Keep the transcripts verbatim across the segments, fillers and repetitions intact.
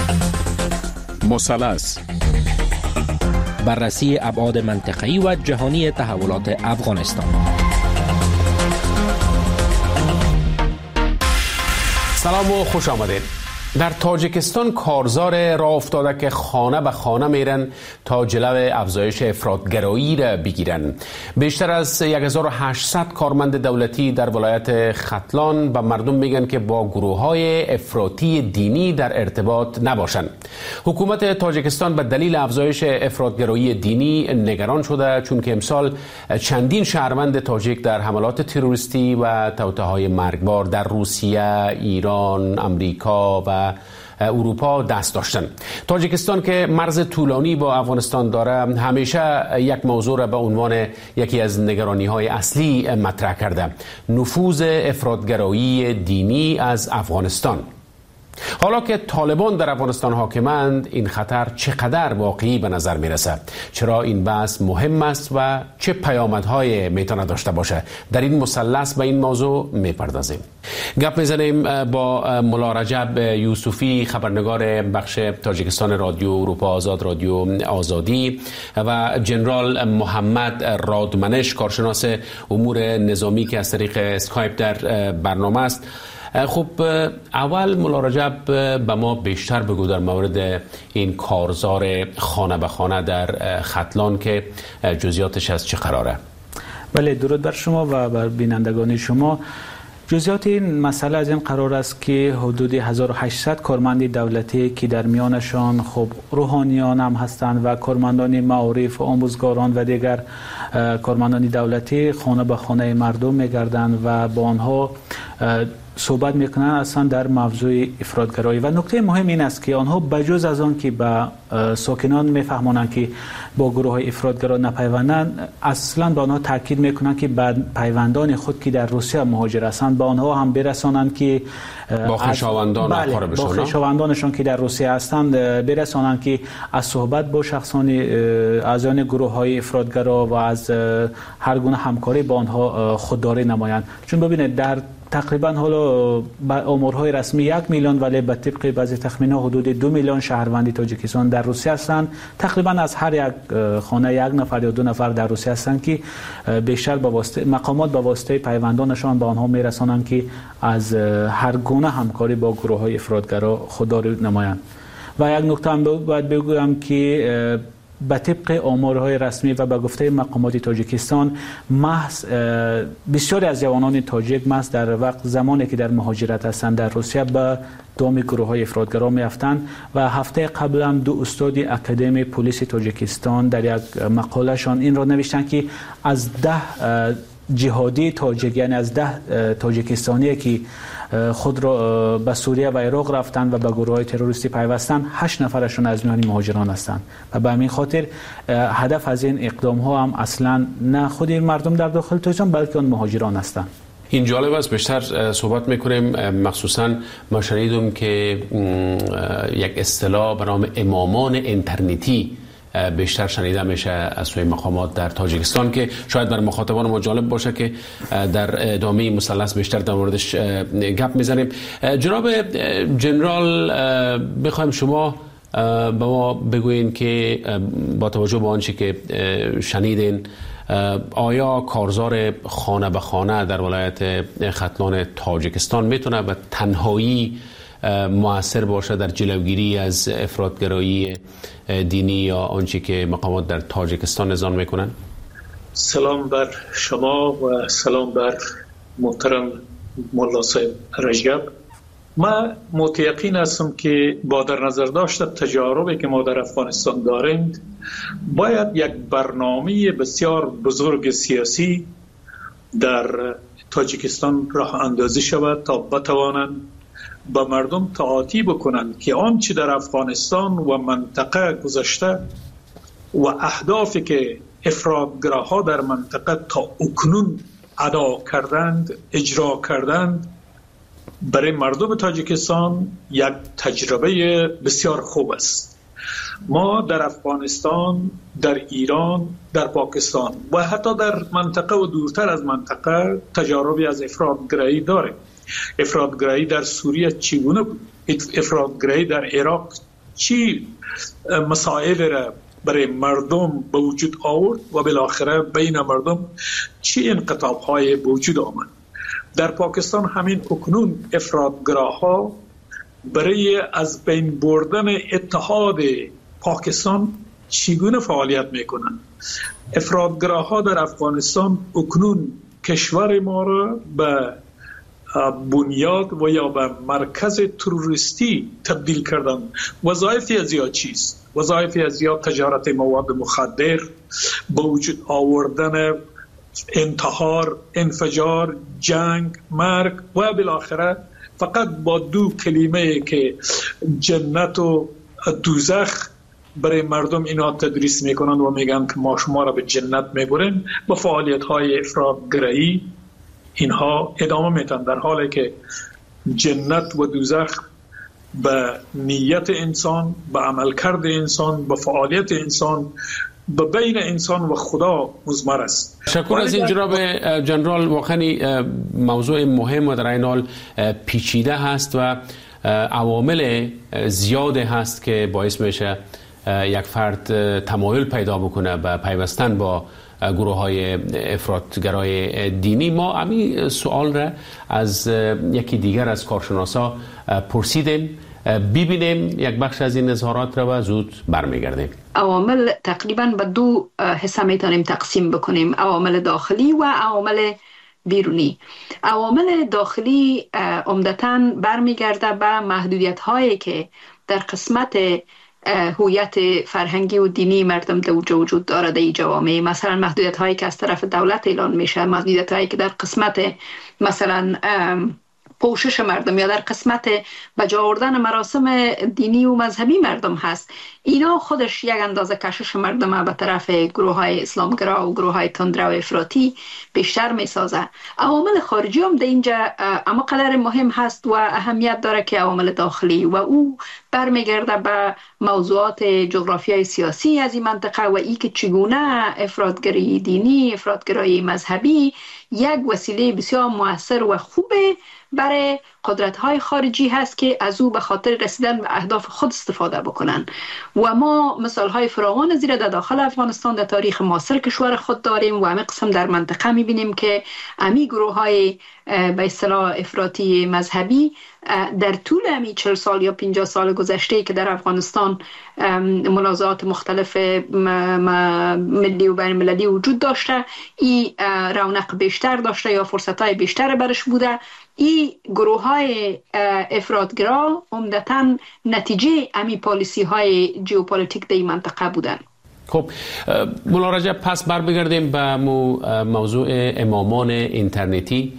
مثلث. بررسی ابعاد منطقه‌ای و جهانی تحولات افغانستان. سلام و خوش آمدید. در تاجیکستان کارزار راه افتاده که خانه به خانه میرن تا جلو افزایش افراطگرایی را بگیرن. بیشتر از هزار و هشتصد کارمند دولتی در ولایت ختلان به مردم میگن که با گروه‌های افراطی دینی در ارتباط نباشند. حکومت تاجیکستان به دلیل افزایش افراطگرایی دینی نگران شده، چون که امسال چندین شهروند تاجیک در حملات تروریستی و توطئه‌های مرگبار در روسیه، ایران، امریکا و اروپا دست داشتن. تاجیکستان که مرز طولانی با افغانستان داره، همیشه یک موضوع را به عنوان یکی از نگرانی‌های اصلی مطرح کرده: نفوذ افراطگرایی دینی از افغانستان. حالا که طالبان در افغانستان حاکمند، این خطر چقدر واقعی به نظر میرسه؟ چرا این بحث مهم است و چه پیامدهای میتونه داشته باشه؟ در این مثلث به این موضوع میپردازیم. گپ میزنیم با ملا رجب یوسفی، خبرنگار بخش تاجیکستان رادیو اروپا آزاد، رادیو آزادی، و جنرال محمد رادمنش، کارشناس امور نظامی که از طریق اسکایپ در برنامه است. خب اول ملا رجب به ما بیشتر بگو در مورد این کارزار خانه به خانه در ختلان که جزئیاتش از چه قراره؟ بله، درود بر شما و بر بینندگان شما. جزئیات این مسئله از این قرار است که حدود هزار و هشتصد کارمند دولتی که در میانشان خب روحانیان هم هستند و کارمندان معارف و آموزگاران و دیگر کارمندان دولتی خانه به خانه مردم میگردند و با آنها صحبت میکنن اصلا در موضوع افراطگرایی. و نکته مهم این است که آنها بجز از آن که به ساکنان میفهمانند که با گروه های افراطگرا نپیوندند، اصلا به آنها تاکید میکنند که به پیوندان خود که در روسیه مهاجر هستند با آنها هم برسانند که با خویشاوندان بله با خویشاوندانشان که در روسیه هستند برسانند که از صحبت با شخصان از آن گروه های افراطگرا و از هر گونه همکاری با آنها خودداری نمایند. چون ببینید در تقریبا حالا آمارهای رسمی یک میلیون، ولی به طبق بعضی تخمین‌ها حدود دو میلیون شهروند تاجیکستان در روسیه هستند. تقریبا از هر یک خانه یک نفر یا دو نفر در روسیه هستند که بیشتر با واسطه مقامات با واسطه پیوندانشان به آنها میرسانند که از هر گونه همکاری با گروه‌های افراطگرا خودداری نمایند. و یک نکته هم باید بگویم که به طبق آمارهای رسمی و به گفته مقامات تاجیکستان، محض بسیاری از جوانان تاجیک محض در وقت زمانی که در مهاجرت هستند در روسیه به دام گروه‌های افراطگرا میافتند. و هفته قبل هم دو استاد اکادمی پلیس تاجیکستان در یک مقالهشان این را نوشتند که از ده جهادی تاجیک، یعنی از ده تاجیکستانی که خود را به سوریه و عراق رفتند و به گروه‌های تروریستی پیوستند، هشت نفرشون از میان مهاجران هستند. و به همین خاطر هدف از این اقدام ها هم اصلا نه خود مردم در داخل تاجیکستان بلکه آن مهاجران هستند. این جالب است، بیشتر صحبت میکنیم. مخصوصا ما شنیدم که یک اصطلاح به نام امامان اینترنتی بیشتر شنیده میشه از سوی مقامات در تاجیکستان، که شاید برای مخاطبان ما جالب باشه که در ادامه مثلث بیشتر در موردش گپ میزنیم. جناب جنرال، بخوایم شما به ما بگوین که با توجه به آنچه که شنیدین، آیا کارزار خانه به خانه در ولایت ختلان تاجیکستان میتونه به تنهایی مؤثر باشه در جلوگیری از افراطگرایی دینی یا آنچه که مقامات در تاجیکستان نظام میکنن؟ سلام بر شما و سلام بر محترم مولا صاحب رجب. ما متیقن هستم که با در نظر داشت تجاربی که ما در افغانستان داریم، باید یک برنامه بسیار بزرگ سیاسی در تاجیکستان راه اندازی شود تا بتوانند با مردم تعاطی بکنند که آنچه در افغانستان و منطقه گذشته و اهدافی که افراطگراها در منطقه تا اکنون ادا کردند، اجرا کردند، برای مردم تاجیکستان یک تجربه بسیار خوب است. ما در افغانستان، در ایران، در پاکستان و حتی در منطقه و دورتر از منطقه تجاربی از افراطگرایی داریم. افراطگرایی در سوریه چگونه بود؟ افراطگرایی در عراق چی مسائل را برای مردم به وجود آورد و بالاخره بین مردم چی انقطاع های به وجود آمد. در پاکستان همین اکنون افراطگراها برای از بین بردن اتحاد پاکستان چگونه فعالیت میکنند. افراطگراها در افغانستان اکنون کشور ما را به بنیاد و یا به مرکز تروریستی تبدیل کردن. وظایف از یا چیست؟ وظایف از یا تجارت مواد مخدر، به وجود آوردن انتحار، انفجار، جنگ، مرگ و بالاخره فقط با دو کلمه که جنت و دوزخ برای مردم اینا تدریس میکنند و میگن که ما شما را به جنت میبریم، با فعالیت های افراطگرایی اینها ادامه میتن، در حالی که جنت و دوزخ به نیت انسان، به عملکرد انسان، به فعالیت انسان، به بین انسان و خدا مضمر است. شکر از این جناب جنرال. واقعا موضوع مهم و در این حال پیچیده هست و عوامل زیاد هست که باعث میشه یک فرد تمایل پیدا بکنه به پیوستن با گروه های افراطگرای دینی. ما همین سوال را از یکی دیگر از کارشناسا پرسیدیم. ببینیم یک بخش از این اظهارات را و زود برمیگردیم. عوامل تقریبا به دو حصه میتونیم تقسیم بکنیم، عوامل داخلی و عوامل بیرونی. عوامل داخلی عمدتاً برمیگرده به محدودیت هایی که در قسمت هویت فرهنگی و دینی مردم در وجود داره در جوامع. مثلا محدودیت هایی که از طرف دولت اعلان میشه، محدودیت هایی که در قسمت مثلا پوشش مردم یا در قسمت بجا آوردن مراسم دینی و مذهبی مردم هست، اینا خودش یک اندازه کشش مردم به طرف گروه های اسلامگرا و گروه های تندرو و افراطی بیشتر می سازه. عوامل خارجی هم در اینجا اما قدر مهم هست و اهمیت داره که عوامل داخلی، و او برمیگرده به موضوعات جغرافیای سیاسی از این منطقه و ای که چگونه افراطگری دینی، افراطگرایی مذهبی یک وسیله بسیار مؤثر و خوبه برای قدرت‌های خارجی هست که از او به خاطر رسیدن به اهداف خود استفاده بکنن. و ما مثال‌های فراوان زیر در داخل افغانستان در تاریخ معاصر کشور خود داریم و همین قسم در منطقه می‌بینیم که امی گروه‌های به اصطلاح افراطی مذهبی در طول امی چهل سال یا پنجاه سال گذشته که در افغانستان منازعات مختلف ملی و بین المللی وجود داشته، این رونق بیشتر داشته یا فرصت‌های بیشتر برش بوده. این گروه های افراطگرا عمدتاً نتیجه امی پالیسی های جیوپولیتیک در این منطقه بودن. خب مولا رجب، پس بر بگردیم به موضوع امامان اینترنتی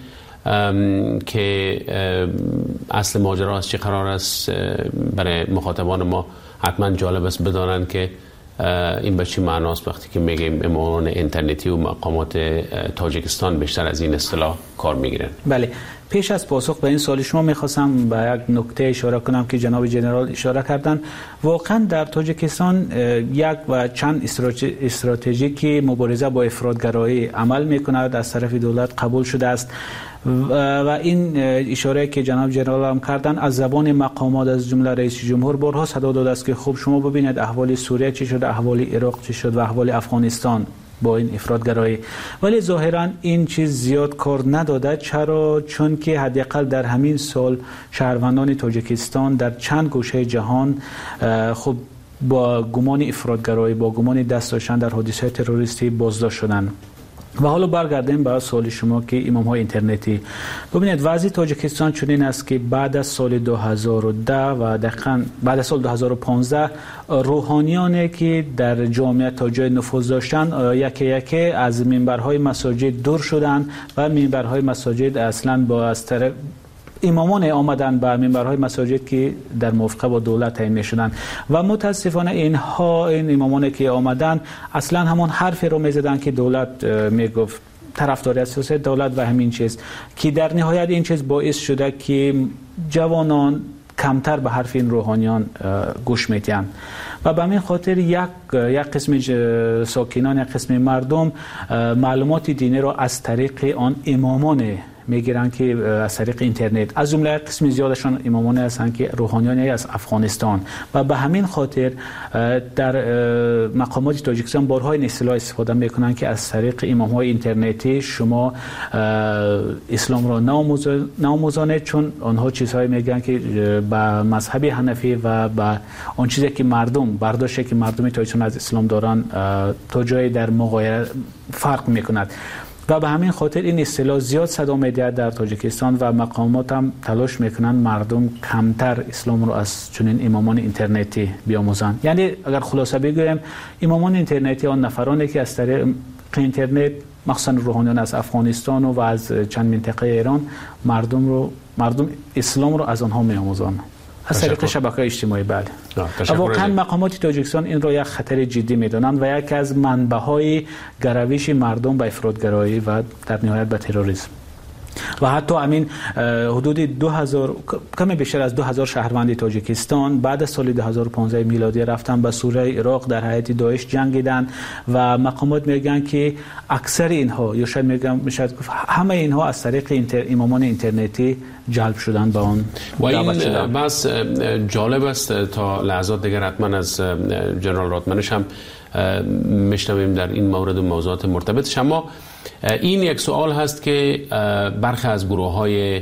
که اصل ماجرا از چه قرار است. برای مخاطبان ما حتما جالب است بدانند که این به چی معناست وقتی که میگیم امامان اینترنتی و مقامات تاجیکستان بیشتر از این اصطلاح کار میگیرن. بله، پیش از پاسخ به این سوال شما میخواستم به یک نکته اشاره کنم که جناب جنرال اشاره کردن. واقعا در تاجیکستان یک و چند استراتژی که مبارزه با افراطگرایی عمل میکند از طرف دولت قبول شده است و این اشاره که جناب جنرال هم کردن از زبان مقامات از جمله رئیس جمهور بارها صدا داده است که خب شما ببینید احوال سوریه چی شد، احوال عراق چی شد و احوال افغانستان با این افراطگرایی. ولی ظاهرا این چیز زیاد کار نداده. چرا؟ چون که حداقل در همین سال شهروندان تاجیکستان در چند گوشه جهان خب با گمان افراطگرایی، با گمان دست داشتن در حادثه تروریستی بازداشت شدند. و حالا برگردیم به سوال شما که امام های اینترنتی. ببینید وضع تاجیکستان چنین است که بعد از سال دو هزار و ده و دقیقاً بعد از سال دو هزار و پانزده روحانیانی که در جامعه تا جای نفوذ داشتن یکی یکی از منبرهای مساجد دور شدند و منبرهای مساجد اصلاً با از طرف امامان آمدن به منبرهای مساجد که در موافقه با دولت تعیین می‌شدند و متاسفانه اینها این امامان که آمدن اصلا همون حرفی رو می‌زدن که دولت میگفت، طرفداری از سیاست دولت و همین چیز که در نهایت این چیز باعث شده که جوانان کمتر به حرف این روحانیان گوش میدن و به همین خاطر یک یک قسم ساکنان، یک قسم مردم معلومات دینی را از طریق آن امامان میگیرن که از طریق اینترنت، از جمله قسم زیادشون امامانی هستن که روحانیانی از افغانستان و به همین خاطر در مقامات تاجیکستان بارها این اصطلاح استفاده میکنن که از طریق امامهای اینترنتی شما اسلام را ناموزانید، چون آنها چیزهایی میگن که به مذهب حنفی و به آن چیزی که مردم برداشته که مردم تاجیکستان از اسلام دارن تا جایی در مغایر فرق میکند و به همین خاطر این اصطلاح زیاد صدا می‌دهد در تاجیکستان و مقامات هم تلاش میکنن مردم کمتر اسلام رو از چنین امامان اینترنتی بیاموزند. یعنی اگر خلاصه بگویم امامان اینترنتی آن نفرانی که از طریق اینترنت مخصوصا روحانیان از افغانستان و از چند منطقه ایران مردم رو مردم اسلام رو از آنها می‌آموزند از طریق شبکه‌های اجتماعی. بله واقعا مقامات تاجیکستان این را یک خطر جدی می‌دانند و یک از منبع‌های گرویش مردم به افراط‌گرایی و در نهایت به تروریسم و حتی همین حدود دو هزار کمی بیشتر از دو هزار شهروند تاجیکستان بعد از سال دو هزار و پانزده میلادی رفتن به سوریه عراق در حیات داعش جنگیدن و مقامات میگن که اکثر اینها یا شاید میگم میشه همه اینها از طریق اینتر امامان اینترنتی جلب شدن به اون و این بس جالب است. تا لحظات دیگر حتما از جنرال راتمنش هم میشنویم در این مورد و موضوعات مرتبطش. اما این یک سوال هست که برخی از گروه‌های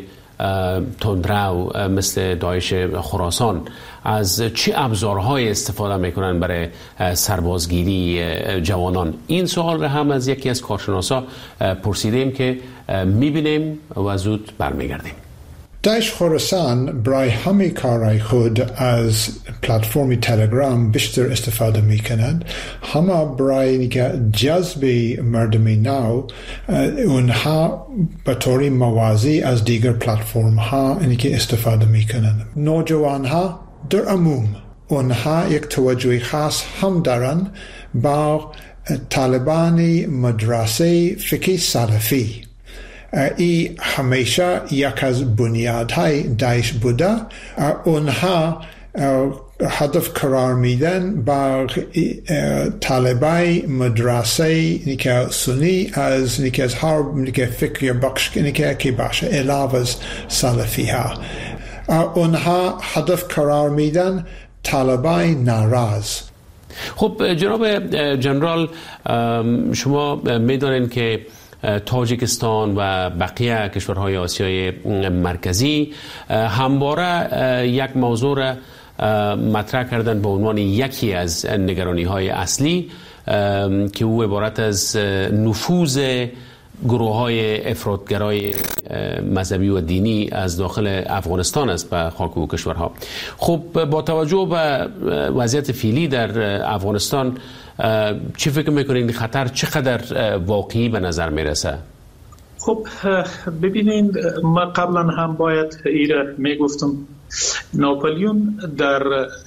تندرو مثل داعش خراسان از چه ابزارهای استفاده میکنن برای سربازگیری جوانان؟ این سوال را هم از یکی از کارشناسا پرسیدیم که میبینیم و زود برمیگردیم. داعش خراسان برای همه کارهای خود از پلتفرم تلگرام بیشتر استفاده می کنند. همه برای جذب مردم نو اونها به طور موازی از دیگر پلتفرم ها استفاده می کنند. نوجوان ها در عموم اونها یک توجه خاص هم دارند با طالبان مدرسه فقه سلفی. ای همیشه یک از بنیادهای داعش بوده. اونها هدف قرار میدن با طالبای مدرسه که سنی از نیک از هر نیک فکر بخش که کی باشه علاوه از سلفی ها. اونها هدف قرار میدن طالبای ناراض. خب جناب جنرال، شما میدونین که تاجیکستان و بقیه کشورهای آسیای مرکزی همواره یک موضوع را مطرح کردن به عنوان یکی از نگرانی‌های اصلی که او عبارت از نفوذ گروه‌های افراطگرای مذهبی و دینی از داخل افغانستان است به خاک و کشورها. خب با توجه به وضعیت فعلی در افغانستان چی فکر میکنید این خطر چقدر واقعی به نظر میرسه؟ خب ببینید، ما قبلا هم باید ایره میگفتم ناپلیون در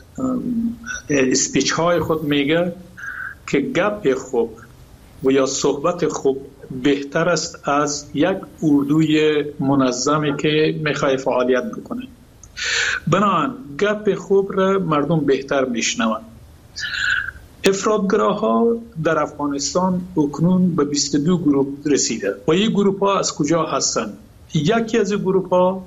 اسپیچ های خود میگه که گپ خوب و یا صحبت خوب بهتر است از یک اردوی منظمی که میخوای فعالیت بکنه. بنابراین گپ خوب را مردم بهتر میشنوند. افراطگراها در افغانستان اکنون به بیست و دو گروه رسیده و این گروه ها از کجا هستند؟ یکی از گروه ها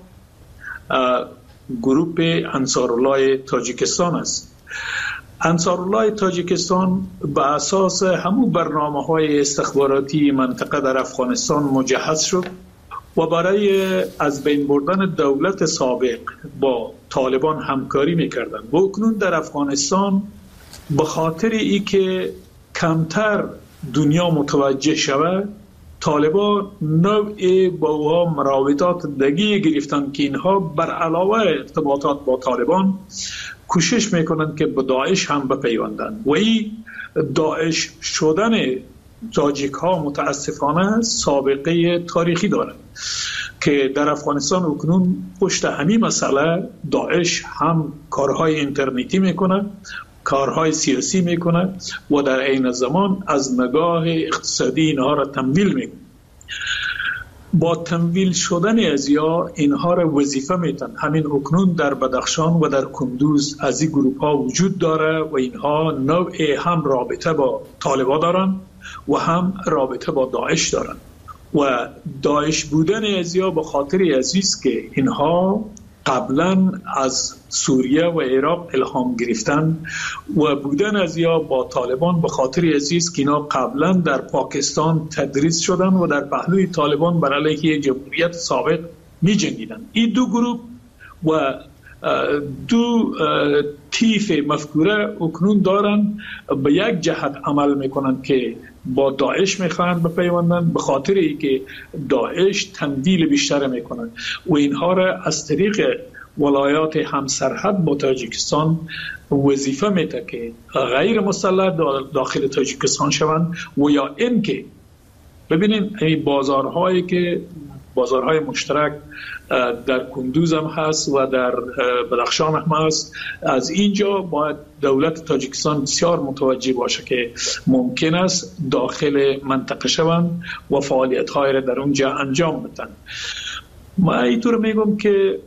گروه انصارالله تاجیکستان است. انصارالله تاجیکستان به اساس همون برنامه های استخباراتی منطقه در افغانستان مجهز شد و برای از بین بردن دولت سابق با طالبان همکاری میکردن و اکنون در افغانستان به خاطر ای که کمتر دنیا متوجه شود، طالبان نوع با اوها مراودات دگی گرفتن که اینها بر علاوه ارتباطات با طالبان کوشش میکنند که به داعش هم بپیوندند و این داعش شدن تاجیک ها متاسفانه سابقه تاریخی دارد که در افغانستان اکنون پشت همین مسئله داعش هم کارهای اینترنتی میکنه، کارهای سیاسی میکنه و در عین زمان از نگاه اقتصادی اینها را تمویل میکنه. با تمویل شدن از یا اینها را وظیفه میتن. همین اکنون در بدخشان و در کندوز از این گروپ ها وجود داره و اینها نوع هم رابطه با طالبان دارن و هم رابطه با داعش دارن و داعش بودن ازیا به خاطر عزیز که اینها قبلا از سوریه و عراق الهام گرفتن و بودن ازیا با طالبان به خاطر عزیز که اینا قبلا در پاکستان تدریس شدن و در پهلوی طالبان بر علیه جمهوریت سابق می جنگیدن. این دو گروه و دو تیف مفکوره اکنون دارن به یک جهت عمل میکنن که با داعش میخوان بپیوندن به خاطر اینکه داعش تمویل بیشتر میکنن و اینها را از طریق ولایات همسرحد با تاجیکستان وظیفه میده که غیر مسلح داخل تاجیکستان شوند و یا اینکه ببینین این بازارهایی که بازارهای مشترک در کندوز هم هست و در بدخشان هم هست، از اینجا باید دولت تاجیکستان بسیار متوجه باشه که ممکن است داخل منطقه شوند و فعالیت‌های را در اونجا انجام بدن. ما اینطور میگم که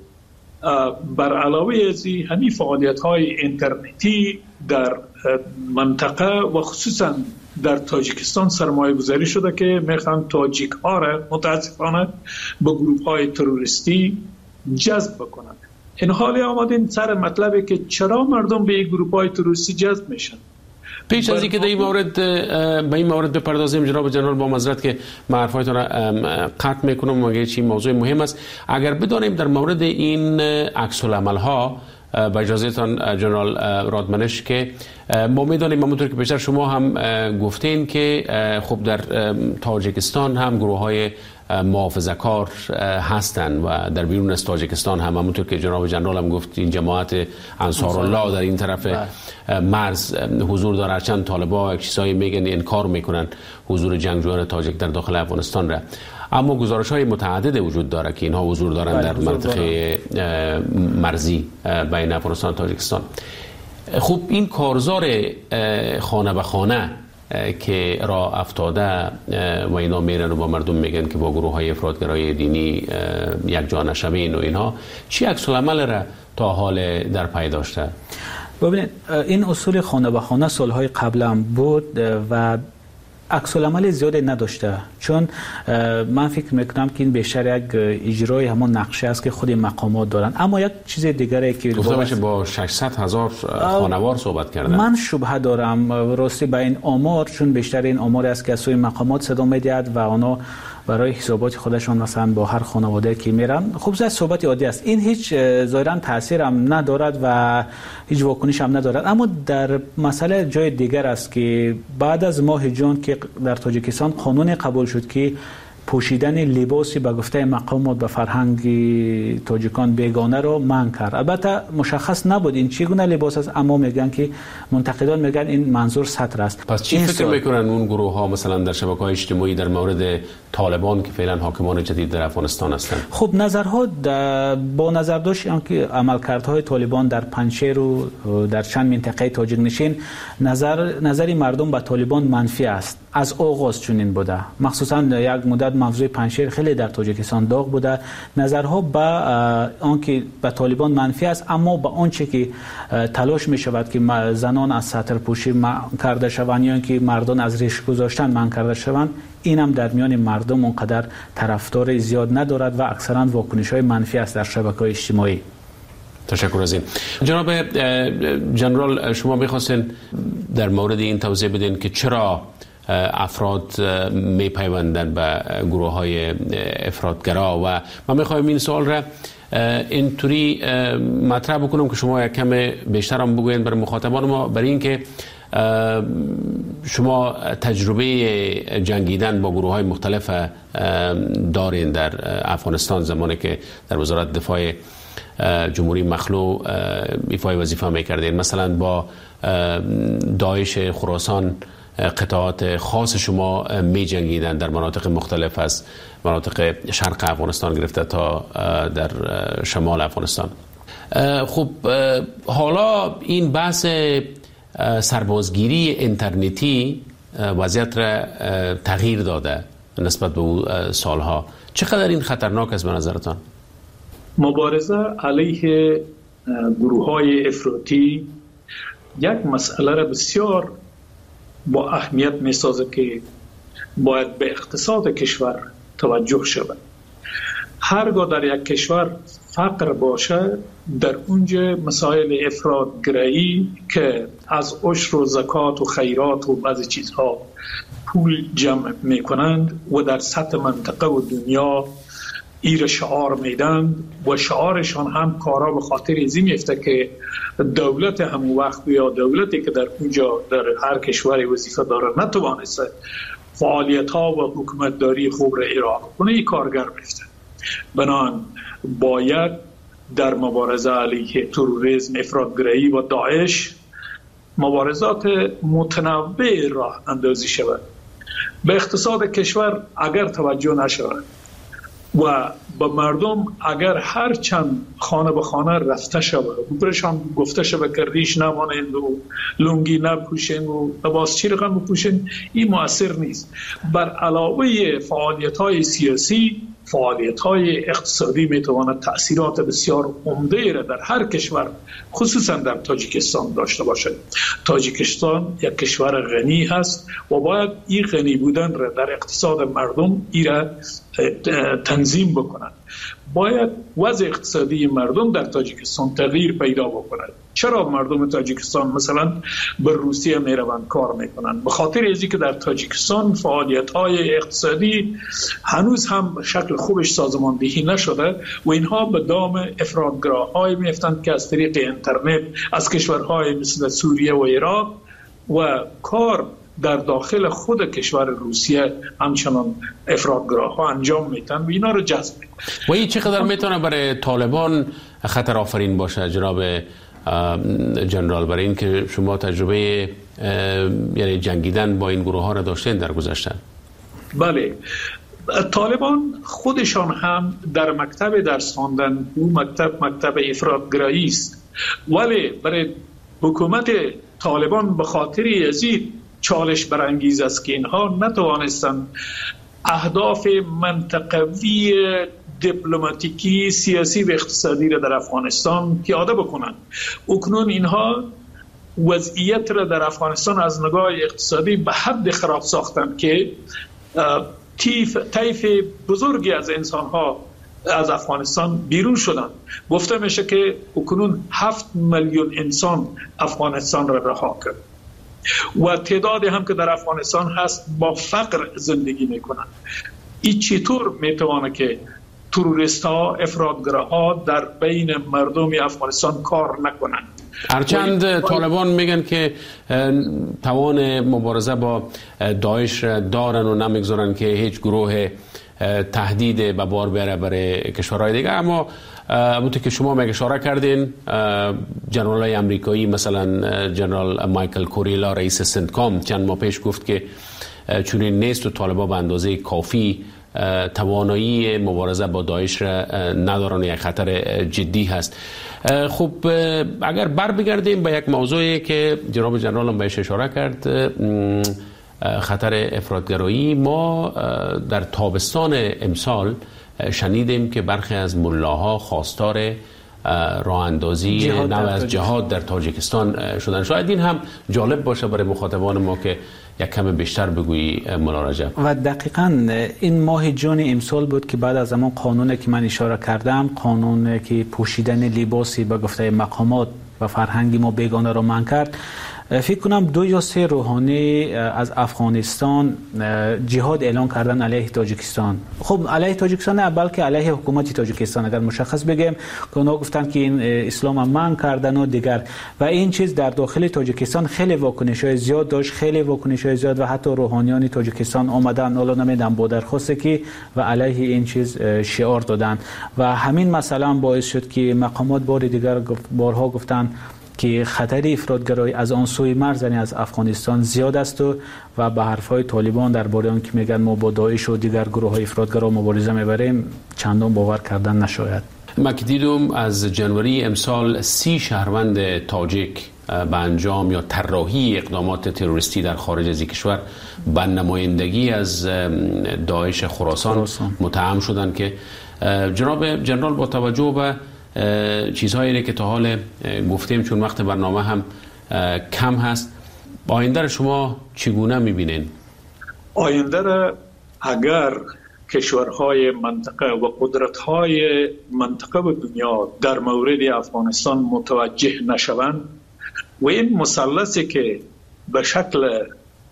بر علاوه از این همین فعالیت‌های اینترنتی در منطقه و خصوصا در تاجیکستان سرمایه گذاری شده که میخوان تاجیک ها را متاسفانه به گروه های تروریستی جذب بکنند. این حالی آمدین سر مطلبه که چرا مردم به این گروه های تروریستی جذب میشن. پیش از اینکه در این مورد به این مورد بپردازیم جناب جنرال، با معذرت که من حرفایتون را قطع میکنم مگه چی موضوع مهم است، اگر بدانیم در مورد این عکس العمل ها با اجازهتان جنرال رادمنش که ما میدانیم همونطور که پیشتر شما هم گفتین که خب در تاجیکستان هم گروه های محافظه‌کار هستند و در بیرون از تاجیکستان هم همونطور که جناب جنرال هم گفت این جماعت انصارالله در این طرف مرز حضور داره، هرچند طالبان یک چیزایی میگن انکار میکنن حضور جنگجویان تاجیک در داخل افغانستان را، اما گزارش‌های متعدد وجود داره که اینها حضور دارن در منطقه مرزی بین افغانستان و تاجیکستان. خب این کارزار خانه به خانه که راه افتاده و اینا میرن و با مردم میگن که با گروه های افراطگرای دینی یک جا نشوین و اینها، چی عکس العمل را تا حال در پی داشته؟ ببینید این اصول خانه به خانه سالهای قبل هم بود و عکس العمل زیادی نداشته، چون من فکر میکنم که این بیشتر یک اجرای همون نقشه است که خود مقامات دارن. اما یک چیز دیگره که گفته باشه با ششصد هزار خانوار صحبت کردن، من شبهه دارم راستی به این آمار، چون بیشتر این آماری است که از سوی مقامات صدا میدهد و آنها برای حسابات خودشان مثلا با هر خانواده که میرن، خب زیاد صحبت عادی است، این هیچ ظاهرا تاثیر هم ندارد و هیچ واکنش هم ندارد. اما در مسئله جای دیگر است که بعد از ماه جون که در تاجیکستان قانون قبول شد که پوشیدن لباسی به گفته مقامات به فرهنگ تاجیکان بیگانه رو منع کرد. البته مشخص نبود این چگونه لباس است، اما میگن که منتقدان میگن این منظور سطر است. پس چی فکر میکنن اون گروه ها مثلا در شبکه‌های اجتماعی در مورد طالبان که فعلا حاکمان جدید در افغانستان هستند؟ خب نظرها با نظر داشت که عملکردهای طالبان در پنجشیر و در چند منطقه تاجیک نشین، نظر نظری مردم به طالبان منفی است. از آغاز چنین بوده، مخصوصا یک مدت موضوع پنجشیر خیلی در تاجیکستان داغ بوده. نظرها به آنکه به طالبان منفی است، اما به آنچه که تلاش می شود که زنان از سطر پوشی منع کرده شوند یا اینکه مردان از ریش گذاشتن منع کرده شوند، این هم در میان مردم اونقدر طرفدار زیاد ندارد و اکثرا واکنش‌های منفی است در شبکه‌های اجتماعی. تشکر از این. جناب جنرال، شما می‌خواستین در مورد این توضیح بدین که چرا افراد می پیوندن به گروه های افراطگرا و من میخوایم این سوال را اینطوری مطرح بکنم که شما یک کم بیشتر هم بگوین برای مخاطبان ما، برای اینکه شما تجربه جنگیدن با گروه های مختلف دارین در افغانستان، زمانی که در وزارت دفاع جمهوری مخلوع ایفای وظیفه میکردین، مثلا با داعش خراسان قطعات خاص شما می جنگیدن در مناطق مختلف از مناطق شرق افغانستان گرفته تا در شمال افغانستان. خب حالا این بحث سربازگیری اینترنتی وضعیت را تغییر داده نسبت به اون سالها، چقدر این خطرناک است به نظرتان؟ مبارزه علیه گروه های افراطی یک مسئله را بسیار با اهمیت می سازه که باید به اقتصاد کشور توجه شود. هرگاه در یک کشور فقر باشه، در اونجا مسائل افراط‌گرایی که از عشر و زکات و خیرات و بعضی چیزها پول جمع میکنند و در سطح منطقه و دنیا ایر شعار میدن و شعارشان هم کارا به خاطر ازی میفته که دولت همون وقت یا دولتی که در اونجا در هر کشوری وظیفه داره نتوانسته فعالیت ها و حکومتداری خوب را اجرا کنه، این کارگر میفته. بنابراین باید در مبارزه علیه تروریسم، افراط‌گرایی و داعش مبارزات متنوع راه اندازی شود. به اقتصاد کشور اگر توجه نشود و به مردم اگر هر چند خانه به خانه رفته شود و برشان گفته شود که ریش نمانند و لنگی نپوشند و لباس چی رقم بپوشند، این مؤثر نیست. بر علاوه فعالیت های سیاسی، فعالیت های اقتصادی میتواند تأثیرات بسیار عمده را در هر کشور خصوصا در تاجیکستان داشته باشد. تاجیکستان یک کشور غنی هست و باید این غنی بودن را در اقتصاد مردم ای را تنظیم بکنند. باید وضع اقتصادی مردم در تاجیکستان تغییر پیدا بکند. چرا مردم تاجیکستان مثلا به روسیه میروند کار میکنند؟ به خاطر ازی که در تاجیکستان فعالیت های اقتصادی هنوز هم شکل خوبش سازماندهی نشده و اینها به دام افراط‌گراهای میفتند که از طریق اینترنت از کشورهای مثل سوریه و عراق و کار در داخل خود کشور روسیه همچنان افراط‌گراها انجام میتن و اینا رو جذب میکنن. و این چقدر میتونه برای طالبان خطر آفرین باشه جناب جنرال، برای این که شما تجربه یعنی جنگیدن با این گروه ها را داشتین در گذشته؟ بله، طالبان خودشان هم در مکتب درس خواندن، او مکتب مکتب افراط‌گرایی است، ولی برای حکومت طالبان به خاطر ازید چالش برانگیز است که اینها نتوانستند اهداف منطقوی دیپلماتیکی، سیاسی و اقتصادی را در افغانستان پیاده بکنند. اکنون اینها وضعیت را در افغانستان از نگاه اقتصادی به حد خراب ساختند که طیف طیف بزرگی از انسانها از افغانستان بیرون شدند. گفته میشه که اکنون هفت میلیون انسان افغانستان را رها کرد و تعدادی هم که در افغانستان هست با فقر زندگی میکنند. این چطور میتوانه که تروریست ها، افراط‌گراها در بین مردم افغانستان کار نکنند؟ هرچند طالبان میگن که توان مبارزه با داعش دارن و نمیگذارن که هیچ گروه تهدید به بار بیاره برای کشورهای دیگه، اما همونطور که شما میگه اشاره کردین، جنرالای امریکایی مثلا جنرال مایکل کوریلا رئیس سنتکام چند ماه پیش گفت که چون نیست و طالبان به اندازه کافی توانایی مبارزه با داعش را ندارن، یک خطر جدی هست. خب اگر بر بگردیم به یک موضوعی که جناب جنرال هم بهش اشاره کرد، خطر افراط‌گرایی، ما در تابستان امسال شنیدیم که برخی از ملاها خواستار راه اندازی نو از جهاد در تاجیکستان شدن. شاید این هم جالب باشه برای مخاطبان ما که یک کم بیشتر بگویی مولا رجب. و دقیقاً این ماه جون امسال بود که بعد از زمان قانونی که من اشاره کردم، قانون که پوشیدن لباسی به گفته مقامات و فرهنگی ما بیگانه را منع کرد، فکر کنم دو یا سه روحانی از افغانستان جهاد اعلان کردن علیه تاجیکستان. خب علیه تاجیکستان نه، بلکه علیه حکومت تاجیکستان اگر مشخص بگیم، که اونا گفتن که این اسلام هم منع کردن و دیگر، و این چیز در داخل تاجیکستان خیلی واکنش‌های زیاد داشت، خیلی واکنش‌های زیاد و حتی روحانیان تاجیکستان آمدن حالا نمیدونم با درخواست که و علیه این چیز شعار دادن و همین مثلا باعث شد که مقامات بار دیگر بارها گفتن که خطر افراط‌گرایی از آن سوی مرز یعنی از افغانستان زیاد است و و به حرفهای طالبان درباره آن که میگن ما با داعش و دیگر گروه‌های افراط‌گرا مبارزه میبریم چندان باور کردن نشاید. من که دیدم از جنوری امسال سی شهروند تاجیک به انجام یا طراحی اقدامات تروریستی در خارج از کشور به نمایندگی از داعش خراسان, خراسان. متهم شدند که جناب جنرال با توجه به چیزهایی که تا حال گفتیم، چون وقت برنامه هم کم هست، آینده را شما چگونه میبینین؟ آینده را اگر کشورهای منطقه و قدرت‌های منطقه و دنیا در مورد افغانستان متوجه نشوند و این مثلثی که به شکل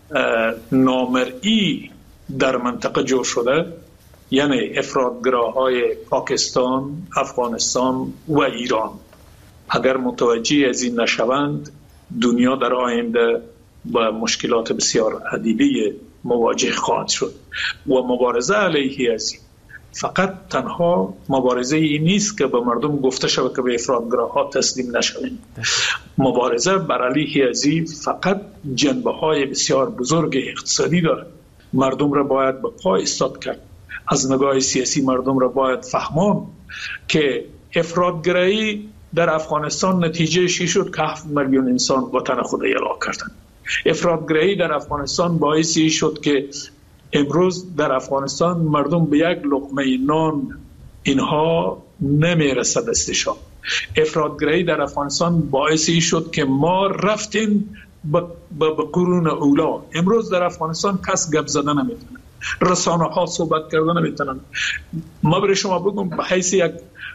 نامرئی در منطقه جور شده، یعنی افراطگراهای پاکستان، افغانستان و ایران، اگر متوجه از این نشوند، دنیا در آینده با مشکلات بسیار عدیدی مواجه خواهد شد و مبارزه علیه از این فقط تنها مبارزه این نیست که به مردم گفته شود که به افراطگراها تسلیم نشوید. مبارزه بر علیه از این فقط جنبه های بسیار بزرگ اقتصادی دارد. مردم را باید به پا ایستاد کرد. از نگاه سیاسی مردم را باید فهمان که افراطگرایی در افغانستان نتیجه شی شد که هفت میلیون انسان وطن خود اعلام کردند. افراطگرایی در افغانستان باعثی شد که امروز در افغانستان مردم به یک لقمه نان اینها نمیرسد دستشان. افراطگرایی در افغانستان باعثی شد که ما رفتیم به قرون اولا. امروز در افغانستان کس گپ زدن نمیتونه، رسانه ها صحبت کردن نمیتونن. ما برای شما بگم به حیث یک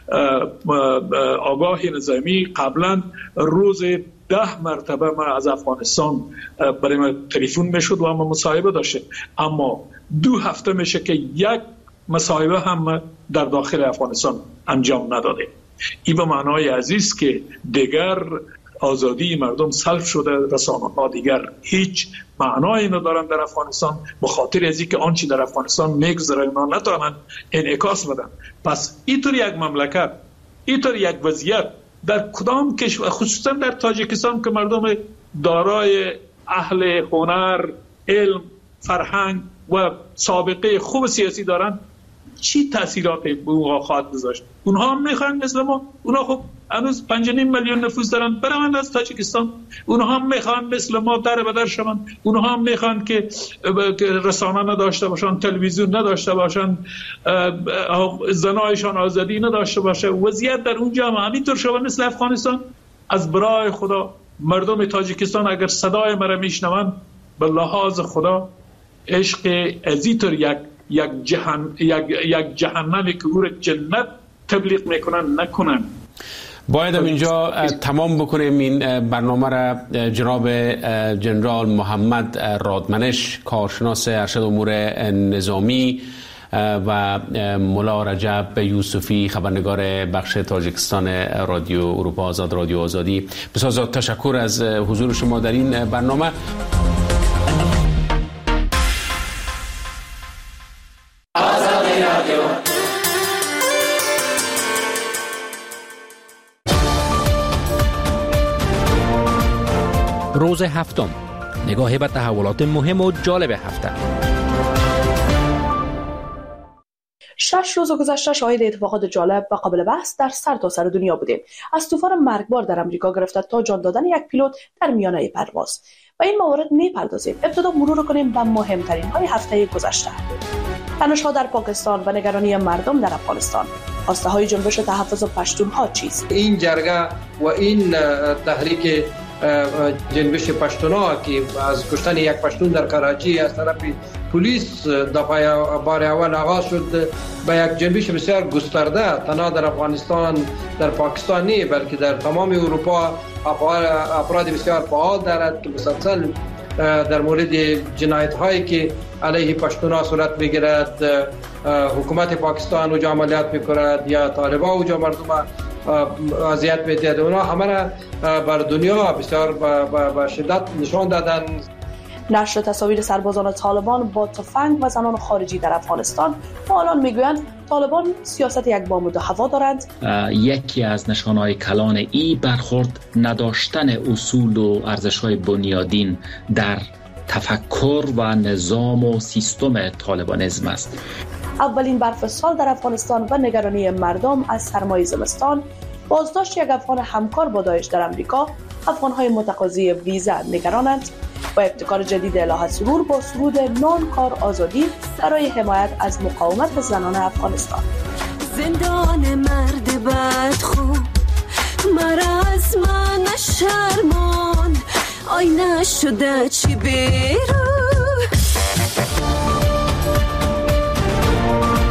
آگاه نظامی قبلا روز ده مرتبه ما از افغانستان برای ما تلفن میشد و ما مصاحبه داشتیم، اما دو هفته میشه که یک مصاحبه هم در داخل افغانستان انجام نداده. این به معنای عزیز که دیگر آزادی مردم سلب شده، رسانه ها دیگر هیچ معنایی ندارن در افغانستان، به خاطر از اینکه آنچه در افغانستان میگذره اونا نتوانند انعکاس بدن. پس اینطور یک مملکت، اینطور یک وضعیت در کدام کشور، خصوصا در تاجیکستان که مردم دارای اهل هنر، علم، فرهنگ و سابقه خوب سیاسی دارن، چی تاثیراتی به اونها خواهد گذاشت؟ اونها هم میخوان مثل ما، اونها خب هنوز پنج و نیم میلیون نفوس دارن، برند از تاجیکستان. اونها هم میخوان مثل ما در بدر شوند، اونها هم میخوان که رسانه نداشته باشن، تلویزیون نداشته باشن، زنایشان آزادی نداشته باشه. وضعیت در اونجا هم همینطور شده مثل افغانستان. از برای خدا مردم تاجیکستان اگر صدای مرا میشنوند، به لحاظ خدا عشق ازیطور یک یک جهان یک یک جهنمی که او را جنت تبلیغ میکنن نکنن. باید اینجا تمام بکنیم این برنامه را. جناب جنرال محمد رادمنش، کارشناس ارشد امور نظامی، و ملا رجب یوسفی، خبرنگار بخش تاجیکستان رادیو اروپا آزاد، رادیو آزادی، بسیار تشکر از حضور شما در این برنامه. روز هفتم، نگاه به تحولات مهم و جالب هفته. شش روز گذشته شاهد اتفاقات جالب و قابل بحث در سرتاسر سر دنیا بودیم. از طوفان مرگبار در امریکا گرفته تا جان دادن یک پیلوت در میانه پرواز. و این موارد میپردازیم. ابتدا مرور کنیم به مهمترین های هفته گذشته. تنش‌ها در پاکستان و نگرانی مردم در افغانستان. خواسته های جنبش تحفظ پشتونها چیست؟ این جرگه و این تحریک جنبش پشتونا که از کشتن یک پشتون در کراچی از طرف پلیس دفعه بار اول آغاز شد، به یک جنبش بسیار گسترده تنها در افغانستان، در پاکستان نه بلکه در تمام اروپا افراد بسیار فعال دارد که مسلسل در مورد جنایت هایی که علیه پشتونا صورت میگیرد حکومت پاکستان و عملیات میکند یا طالبان و مردم اذیت می‌دهد. اونا همه را بر دنیا بسیار با شدت نشان دادن. نشر تصاویر سربازان طالبان با تفنگ و زنان خارجی در افغانستان. فعالان میگویند طالبان سیاست یک بام دو هوا دارند. یکی از نشانهای کلان ای برخورد نداشتن اصول و ارزش‌های بنیادین در تفکر و نظام و سیستم طالبانیسم است. اولین برف سال در افغانستان و نگرانی مردم از سرمای زمستان. بازداشت یک افغان همکار با داعش در امریکا. افغان‌های متقاضی ویزا نگرانند. و ابتکار جدید الهه سرور با سرود نان کار آزادی برای حمایت از مقاومت زنان افغانستان. زندان مرد بدخو مرا از من شرمان آینه شده چی بیرو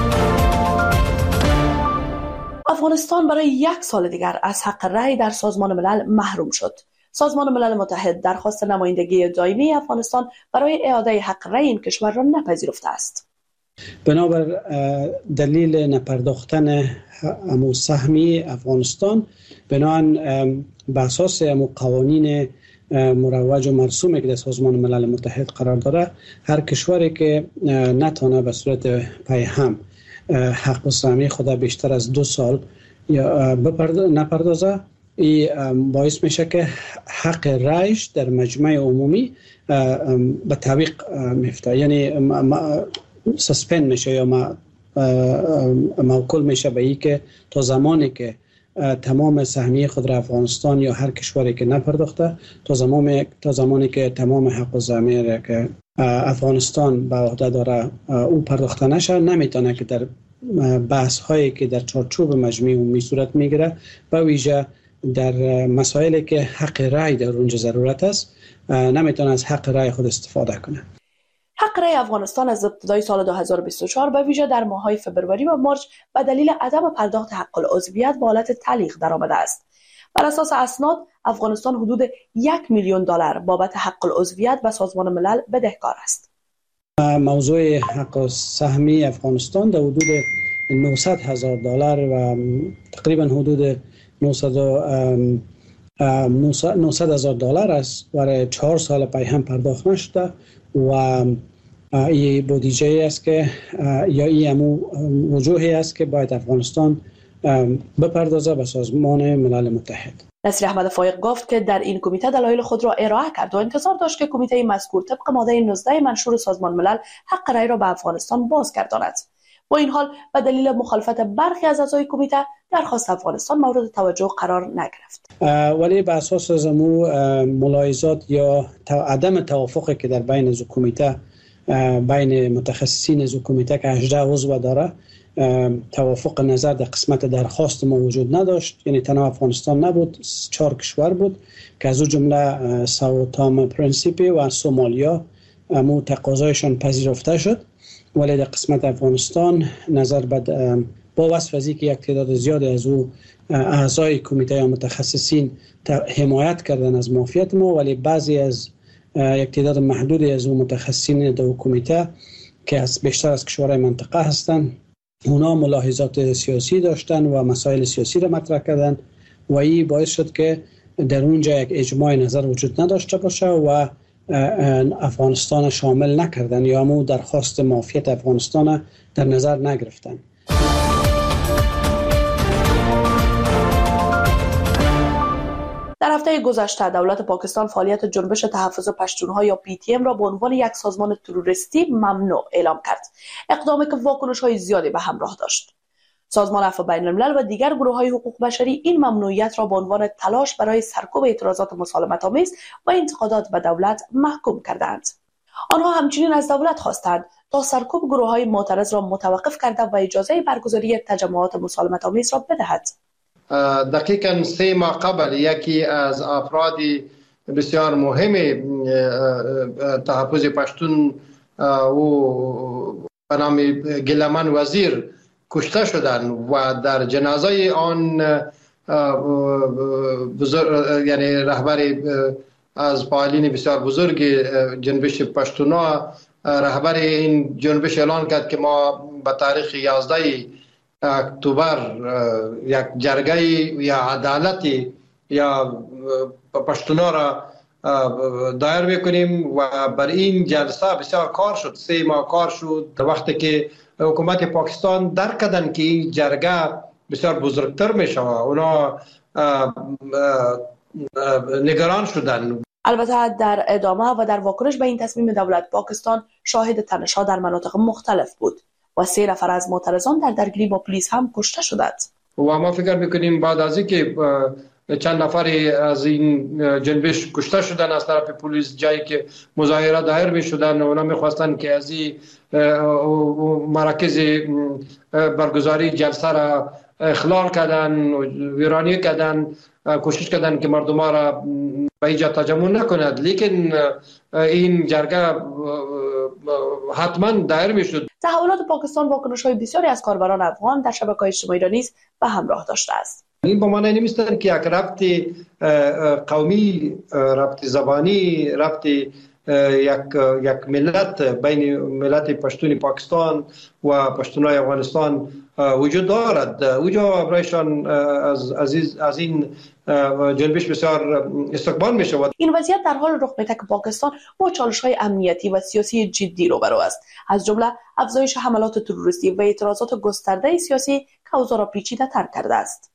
افغانستان برای یک سال دیگر از حق رأی در سازمان ملل محروم شد. سازمان ملل متحد درخواست نمایندگی دائمی افغانستان برای اعاده حق رأی این کشور را نپذیرفته است. بنابر دلیل نپرداختن امو سهمی افغانستان بنابراین به اساس امو قوانین مروج و مرسومی که در سازمان ملل متحد قرار داره، هر کشوری که نتونه به صورت پیهم حق سهمی خود بیشتر از دو سال یا نپردازه، این باعث میشه که حق رایش در مجمع عمومی به تعویق میفته، یعنی سسپند میشه یا موکول میشه به این که تا زمانی که تمام سهمیه خود را افغانستان یا هر کشوری که نپرداخته، تا زمانی تا زمانی که تمام حق سهمیه را که افغانستان به عهده داره او پرداخته نشه، نمیتونه که در بحث هایی که در چارچوب مجمع عمومی صورت میگیره، به ویژه در مسائلی که حق رای در اونجا ضرورت است، نمیتونه از حق رای خود استفاده کنه. حق رای افغانستان از ابتدای سال دو هزار و بیست و چهار به ویژه در ماه‌های فوریه و مارس به دلیل عدم پرداخت حق العضویت به حالت تعلیق درآمده است. بر اساس اسناد افغانستان حدود یک میلیون دلار بابت حق العضویت به سازمان ملل بدهکار است. موضوع حق سهمی افغانستان در حدود نهصد هزار دلار و تقریبا حدود نهصد هزار دلار است. برای چهار سال پی هم پرداخت نشده و این بودجه است که یا این امو وجوهی است که باید افغانستان بپردازه به سازمان ملل متحد. نصیر احمد فایق گفت که در این کمیته دلایل خود را ارائه کرد و انتظار داشت که کمیته مذکور طبق ماده نوزده منشور سازمان ملل حق رای را به افغانستان بازگرداند. با این حال به دلیل مخالفت برخی از اعضای کمیته درخواست افغانستان مورد توجه قرار نگرفت. ولی به اساس زمو ملاحظات یا عدم توافقی که در بین از کمیته بین متخصصین از کمیته که هجده عضو داره، توافق نظر در قسمت درخواست ما وجود نداشت، یعنی تنها افغانستان نبود، چهار کشور بود که از او جمله ساو تام پرنسیپی و سومالیا مو تقاضایشان پذیرفته شد، ولی در قسمت افغانستان نظر به با وصف از اینکه یک تعداد زیادی از او اعضای کمیته یا متخصصین حمایت کردن از معافیت ما، ولی بعضی از یک تعداد محدودی از او متخصصین در کمیته که از بیشتر از کشورهای منطقه هستند، اونا ملاحظات سیاسی داشتن و مسائل سیاسی را مطرح کردن و این باعث شد که در اونجا یک اجماع نظر وجود نداشته باشه و افغانستان شامل نکردن یا همون درخواست معافیت افغانستان در نظر نگرفتن. در هفته گذشته دولت پاکستان فعالیت جنبش تحفظ پشتونها یا پی تی ام را به عنوان یک سازمان تروریستی ممنوع اعلام کرد. اقدامی که واکنش‌های زیادی به همراه داشت. سازمان عفو بین الملل و دیگر گروه‌های حقوق بشری این ممنوعیت را به عنوان تلاش برای سرکوب اعتراضات مسالمت‌آمیز و انتقادات به دولت محکوم کردند. آنها همچنین از دولت خواستند تا سرکوب گروه‌های معترض را متوقف کرده و اجازه برگزاری تجمعات مسالمت‌آمیز را بدهد. دقیقاً سه ماه قبل یکی از افراد بسیار مهم تحفظ پشتون و به نام گلمن وزیر کشته شدند و در جنازه آن بزرگ یعنی رهبر از فعالین بسیار بزرگ جنبش پشتونا رهبر این جنبش اعلان کرد که ما به تاریخ یازده اکتبر یک جرگه یا عدالتی یا پشتونا را دایر میکنیم و بر این جلسه بسیار کار شد. سه ماه کار شد وقتی که حکومت پاکستان درک کردن که این جرگه بسیار بزرگتر میشه و اونا نگران شدن. البته در ادامه و در واکنش به این تصمیم دولت پاکستان شاهد تنش‌ها در مناطق مختلف بود و سه نفر از معترضان در درگیری با پلیس هم کشته شدند. و ما فکر میکنیم بعد از اینکه چند نفر از این جنبش کشته شدن از طرف پلیس، جایی که مظاهره دایر میشدن اونا میخواستن که از این مراکز برگزاری جلسه را اخلال کردن و ویرانی کردن کوشش کردن که مردم را به اینجا تجمع نکند، لیکن این جرگه حتما دایر میشد. تحولات پاکستان واکنش‌های بسیاری از کاربران افغان در شبکه‌های اجتماعی را نیز به همراه داشته است. این به معنی نمی‌است که یک ربط قومی، ربط زبانی، ربط یک یک ملت بین ملت پشتون پاکستان و پشتونای افغانستان وجود دارد. اوجا برایشان از عزیز از این جنبش بسیار استقبال می شود. این وضعیت در حال رخ می‌دهد که پاکستان با چالش‌های امنیتی و سیاسی جدی روبرو است، از جمله افزایش حملات تروریستی و اعتراضات گسترده سیاسی که اوضاع را پیچیده‌تر کرده است.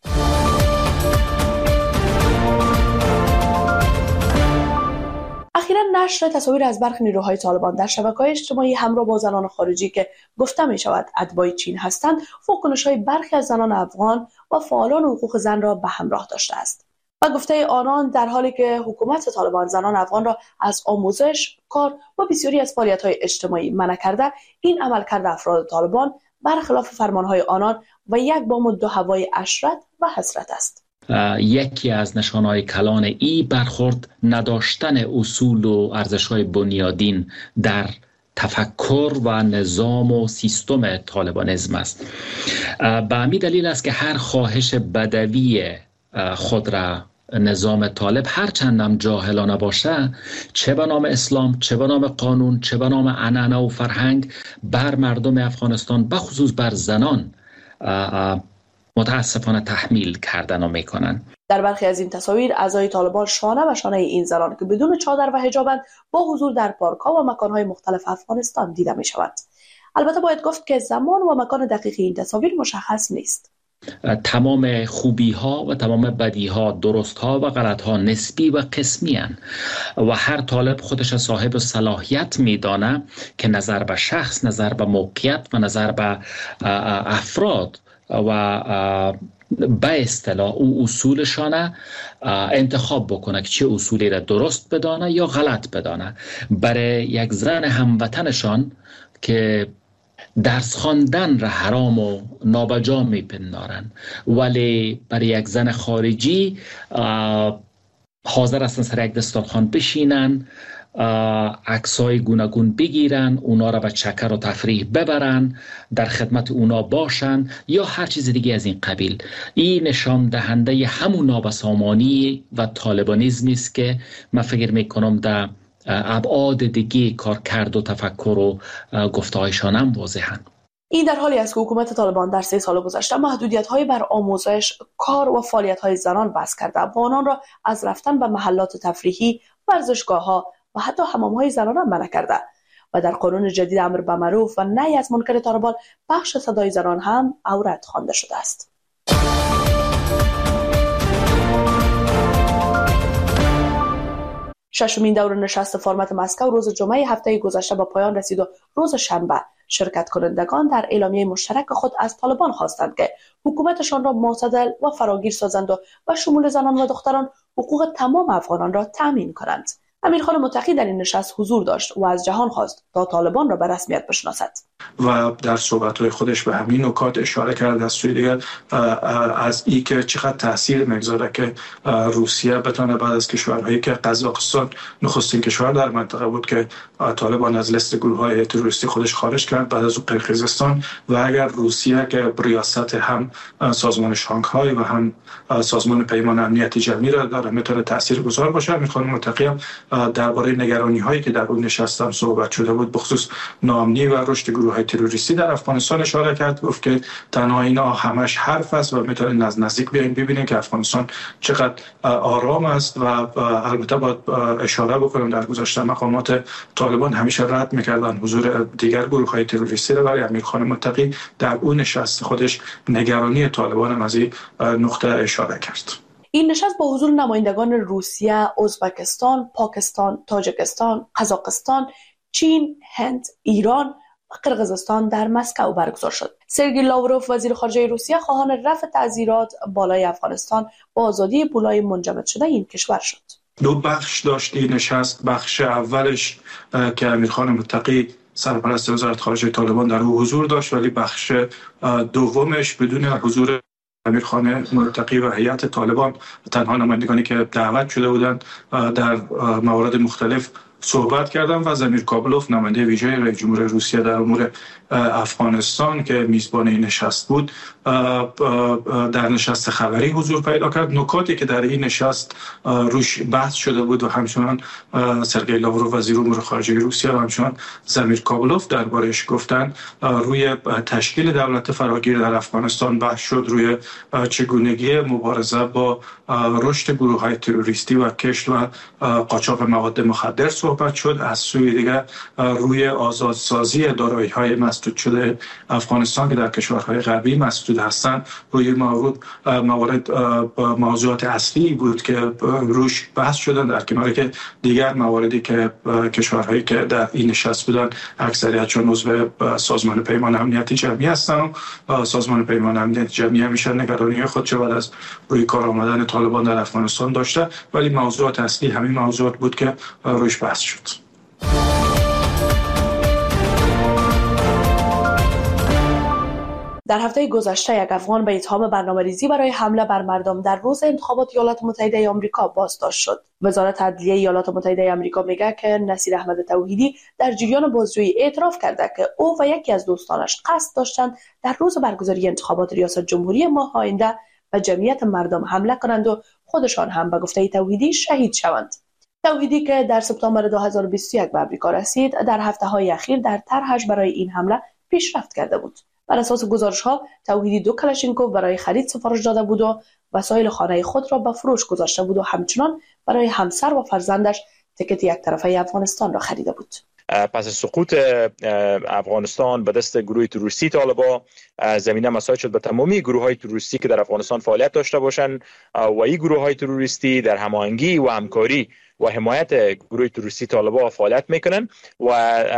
اخیراً نشر تصاویر از برخی نیروهای طالبان در شبکه‌های اجتماعی همراه با زنان خارجی که گفته می شود اتباع چین هستند، واکنش‌های برخی از زنان افغان و فعالان حقوق زن را به همراه داشته است. و گفته آنان در حالی که حکومت طالبان زنان افغان را از آموزش، کار و بسیاری از فعالیت‌های اجتماعی منع کرده، این عملکرد افراد طالبان برخلاف فرمان‌های آنان و یک بام و دو هوای عشرت و حسرت است. یکی از نشانه‌های کلان ای برخورد نداشتن اصول و ارزش‌های بنیادین در تفکر و نظام و سیستم طالبانیسم است. به همین دلیل است که هر خواهش بدوی خود را نظام طالب هر چندم جاهلانه باشه، چه به نام اسلام، چه به نام قانون، چه به نام عنعنه و فرهنگ، بر مردم افغانستان بخصوص بر زنان متاسفانه تحمیل کردن و میکنن. در برخی از این تصاویر اعضای طالبان شانه به شانه این زنان که بدون چادر و حجابند با حضور در پارک‌ها و مکان‌های مختلف افغانستان دیده می‌شود. البته باید گفت که زمان و مکان دقیق این تصاویر مشخص نیست. تمام خوبی ها و تمام بدی ها، درست ها و غلط ها نسبی و قسمی هن و هر طالب خودش صاحب صلاحیت میدانه که نظر به شخص، نظر به موقعیت و نظر به افراد و به اصطلاح او اصولشانه انتخاب بکنه که چه اصولی را درست بدانه یا غلط بدانه. برای یک زن هموطنشان که درس خواندن را حرام و نابجا میپندارن، ولی برای یک زن خارجی حاضر هستن سر یک دسترخوان بشینن، عکسای گوناگون بگیرن، اونا را به چکر و تفریح ببرن، در خدمت اونا باشن یا هر چیز دیگه از این قبیل. این نشان دهنده همون نابسامانی و طالبانیزمی است که من فکر میکنم در ابعاد دیگه کار کرد و تفکر و گفتهایشان هم واضحن. این در حالی است که حکومت طالبان در سه سال گذشته محدودیت‌های بر آموزش، کار و فعالیت‌های زنان وضع کرده و آنان را از رفتن به محلات تفریحی، ورزشگاه‌ها و حتی حمام‌های زنانه منع کرده و در قانون جدید امر به معروف و نهی از منکر طالبان بخش صدای زنان هم عورت خوانده شده است. ششمین دور نشست فرمت مسکو روز جمعه هفته گذشته به پایان رسید و روز شنبه شرکت کنندگان در اعلامیه مشترک خود از طالبان خواستند که حکومتشان را معتدل و فراگیر سازند و به شمول زنان و دختران حقوق تمام افغانان را تامین کنند. امیرخان متقی در این نشست حضور داشت و از جهان خواست تا طالبان را به رسمیت بشناسد و در صحبت‌های خودش به همین نکات اشاره کرد. از سوی دیگر از این که چقدر تاثیر میگذاره که روسیه بتونه بعد از کشورهایی که قزاقستان نخستین کشور در منطقه بود که طالبان از لیست گروه‌های تروریستی خودش خارج کرد، بعد از اون قرقیزستان، و اگر روسیه که ریاست هم سازمان شانگهای و هم سازمان پیمان امنیتی جمعی را داره میتونه تاثیرگذار باشه. امیرخان متقی درباره نگرانی‌هایی که در اون نشست هم صحبت شده بود بخصوص ناامنی و رشد گروه‌های تروریستی در افغانستان اشاره کرد. گفت که تنها اینا همش حرف است و میتونید از نزدیک بیاین ببینید که افغانستان چقدر آرام است و البته باید اشاره بکنم در گذشته مقامات طالبان همیشه رد میکردن حضور دیگر گروه‌های تروریستی را، ولی امیرخان متقی در اون نشست خودش نگرانی طالبان هم از این نقطه اشاره کرد. این نشست با حضور نمایندگان روسیه، ازبکستان، پاکستان، تاجیکستان، قزاقستان، چین، هند، ایران و قرقیزستان در مسکو برگزار شد. سرگئی لاوروف وزیر خارجه روسیه خواهان رفع تعزیرات بالای افغانستان با آزادی پولای منجمد شده این کشور شد. دو بخش داشت این نشست. بخش اولش که امیرخان متقی سرپرست وزارت خارجه طالبان در او حضور داشت، ولی بخش دومش بدون حضور امیرخان ملتقی و هیئت طالبان تنها نمایندگانی که دعوت شده بودند در موارد مختلف صحبت کردم و زمیر کابلوف نماینده ویژه رئیس جمهور روسیه در امور افغانستان که میزبان این نشست بود در نشست خبری حضور پیدا کرد. نکاتی که در این نشست روش بحث شده بود و همچنان سرگئی لاوروف وزیر امور خارجه روسیه و همچنان زمیر کابلوف دربارش گفتن، روی تشکیل دولت فراگیر در افغانستان بحث شد، روی چگونگی مبارزه با رشد گروه‌های تروریستی و کشت و قاچاق مواد مخدر صحبت شد. از سوی دیگر روی آزادسازی دارایی‌های مسدود شده افغانستان که در کشورهای غربی مسدود هستند روی موارد موارد موضوعات اصلی بود که روش بحث شدن، در کناری که دیگر مواردی که کشورهایی که در این نشست بودن اکثریتشون عضو سازمان پیمان امنیت جمعی هستند و سازمان پیمان امنیت جمعی همیشه نگرانی خودش بعد از روی کار آمدن طالبان در افغانستان داشته، ولی موضوعات اصلی همین موضوعات بود که روش بحث شد. در هفته گذشته یک افغان به اتهام برنامه‌ریزی برای حمله بر مردم در روز انتخابات ایالات متحده آمریکا بازداشت شد. وزارت عدلیه ایالات متحده آمریکا میگه که نصیر احمد توحیدی در جریان بازجویی اعتراف کرده که او و یکی از دوستانش قصد داشتند در روز برگزاری انتخابات ریاست جمهوری ماه آینده به جمعیت مردم حمله کنند و خودشان هم به گفته توحیدی شهید شوند. توحیدی که در سپتامبر دو هزار و بیست و یک به آمریکا رسید، در هفته‌های اخیر در طرحش برای این حمله پیشرفت کرده بود. بر اساس گزارش‌ها توحیدی دو کلاشینکوف برای خرید سفارش داده بود و وسایل خانه خود را به فروش گذاشته بود و همچنان برای همسر و فرزندش تیکت یک طرفه افغانستان را خریده بود. پس از سقوط افغانستان به دست گروه تروریستی طالبان زمینه مساعد شد به تمامی گروه‌های تروریستی که در افغانستان فعالیت داشته باشند و این گروه‌های تروریستی در هماهنگی و همکاری و حمایت گروه تروریستی طالبان فعالیت میکنن و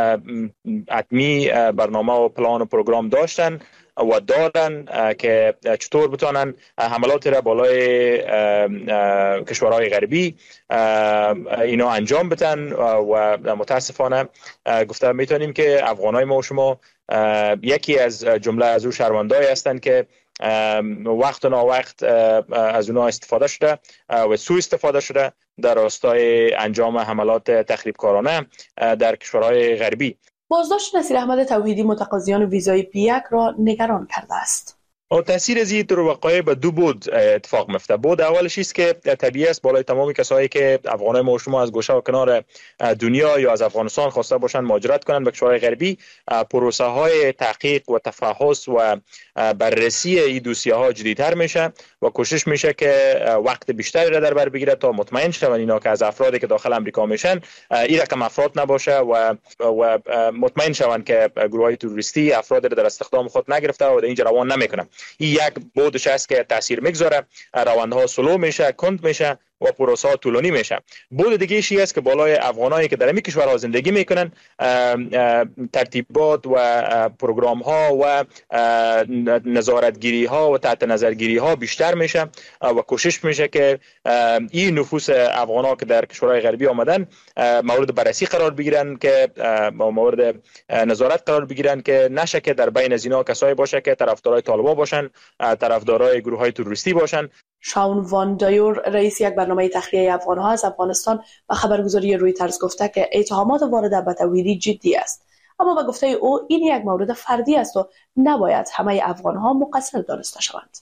حتمی برنامه و پلان و پروگرام داشتن و دارن که چطور بتونن حملات را بالای کشورهای غربی اینا انجام بدن و متاسفانه گفته میتونیم که افغانای ما و شما یکی از جمله از او شهروندایی هستند که وقت و ناوقت از اونها استفاده شده و سوء استفاده شده در راستای انجام حملات تخریبکارانه در کشورهای غربی. بازداشت نصیر احمد توحیدی متقاضیان ویزای پی یک را نگران کرده است. و تاثیر از این وقایع به دو بود اتفاق میفته. بود اولش است که طبیعی است بالای تمام کسایی که افغانای ما و شما از گوشه و کنار دنیا یا از افغانستان خواسته باشن مهاجرت کنن به کشورهای غربی، پروسه های تحقیق و تفحص و بررسی این دوسیه ها جدی‌تر میشه و کوشش میشه که وقت بیشتری را در بر بگیره تا مطمئن شون اینا که از افرادی که داخل امریکا میشن این رقم افراد نباشه و و مطمئن شون که گروهای تروریستی افراد را در استخدام خود نگرفته و در اینجا روان نمیکنن. این یک بودش است که تاثیر میگذاره، روندها سلو میشه، کند میشه و پروسه ها طولانی میشه. بود دیگه ایشی است که بالای افغانایی که در این کشورها زندگی میکنن ترتیبات و پروگرام ها و نظارتگیری ها و تحت نظرگیری ها بیشتر میشه و کوشش میشه که این نفوس افغانا که در کشورهای غربی آمدن مورد بررسی قرار بگیرن، که مورد نظارت قرار بگیرن، که نشه که در بین از اینا کسایی باشه که طرفدارای طالبان باشن، طرفدارای گروه های تروریستی باشن. شاون وان دایور رئیس یک برنامه تخلیه افغان‌ها از افغانستان و خبرگزاری رویترز گفته که اتهامات وارد به توحیدی جدی است، اما به گفته او این یک مورد فردی است و نباید همه افغان‌ها مقصر دانسته شوند.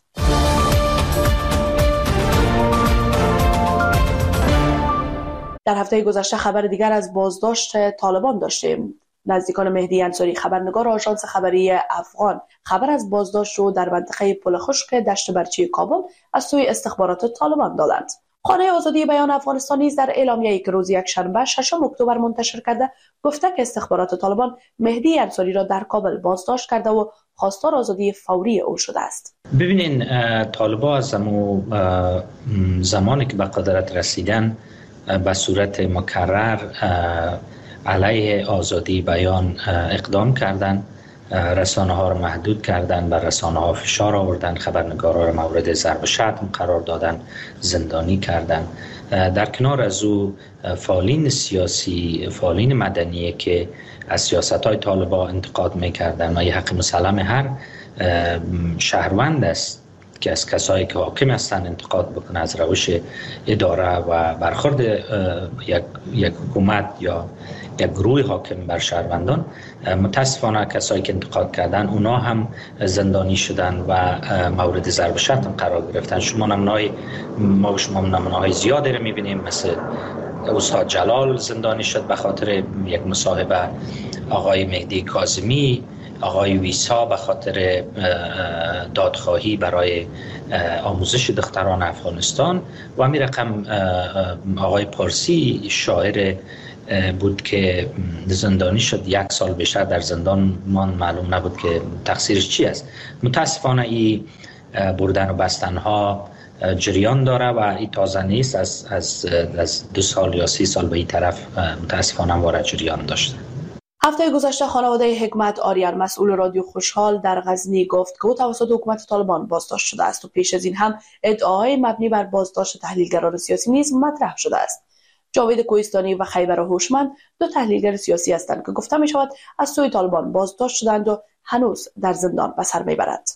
در هفته گذشته خبر دیگر از بازداشت طالبان داشتیم. نزدیکان مهدی انصاری خبرنگار آژانس خبری افغان خبر از بازداشت رو در منطقه پل خشک دشت برچی کابل از سوی استخبارات طالبان دادند. خانه آزادی بیان افغانستان نیز در اعلامیه‌ای که روز یکشنبه ششم اکتبر منتشر کرده گفته که استخبارات طالبان مهدی انصاری را در کابل بازداشت کرده و خواستار آزادی فوری او شده است. ببینین طالبان از زمانی که به قدرت رسیدن به صورت مکرر علیه آزادی بیان اقدام کردند، رسانه ها را محدود کردند، بر رسانه ها فشار آوردند، خبرنگاران را مورد ضرب شتم قرار دادند، زندانی کردند. در کنار از او فعالین سیاسی، فعالین مدنی که از سیاست های طالبان انتقاد میکردند و یه حق مسلم هر شهروند است که از کسایی که حاکم هستند انتقاد بکنه از روش اداره و برخورد یک یک حکومت یا یک گروه حاکم بر شهروندان. متاسفانه کسایی که انتقاد کردن اونا هم زندانی شدن و مورد ضرب شتم قرار گرفتن. شما نمونه‌های ما و شما نمونه‌های زیادی رو می‌بینیم، مثل استاد جلال زندانی شد به خاطر یک مصاحبه، آقای مهدی کاظمی، آقای ویسا به خاطر دادخواهی برای آموزش دختران افغانستان و همین رقم آقای پارسی شاعر بود که زندانی شد، یک سال بیشتر در زندان مان، معلوم نبود که تقصیرش چی است. متاسفانه این بردن و بستن ها جریان داره و این تازه نیست، از از از دو سال یا سی سال به این طرف متاسفانه وارد جریان داشته. هفته گذشته خانواده حکمت آریان مسئول رادیو خوشحال در غزنی گفت که او توسط حکومت طالبان بازداشت شده است و پیش از این هم ادعاهای مبنی بر بازداشت تحلیلگران سیاسی نیز مطرح شده است. جاوید کوهستانی و خیبر هوشمند دو تحلیلگر سیاسی هستند که گفته می شود از سوی طالبان بازداشت شدند و هنوز در زندان به سر میبرند.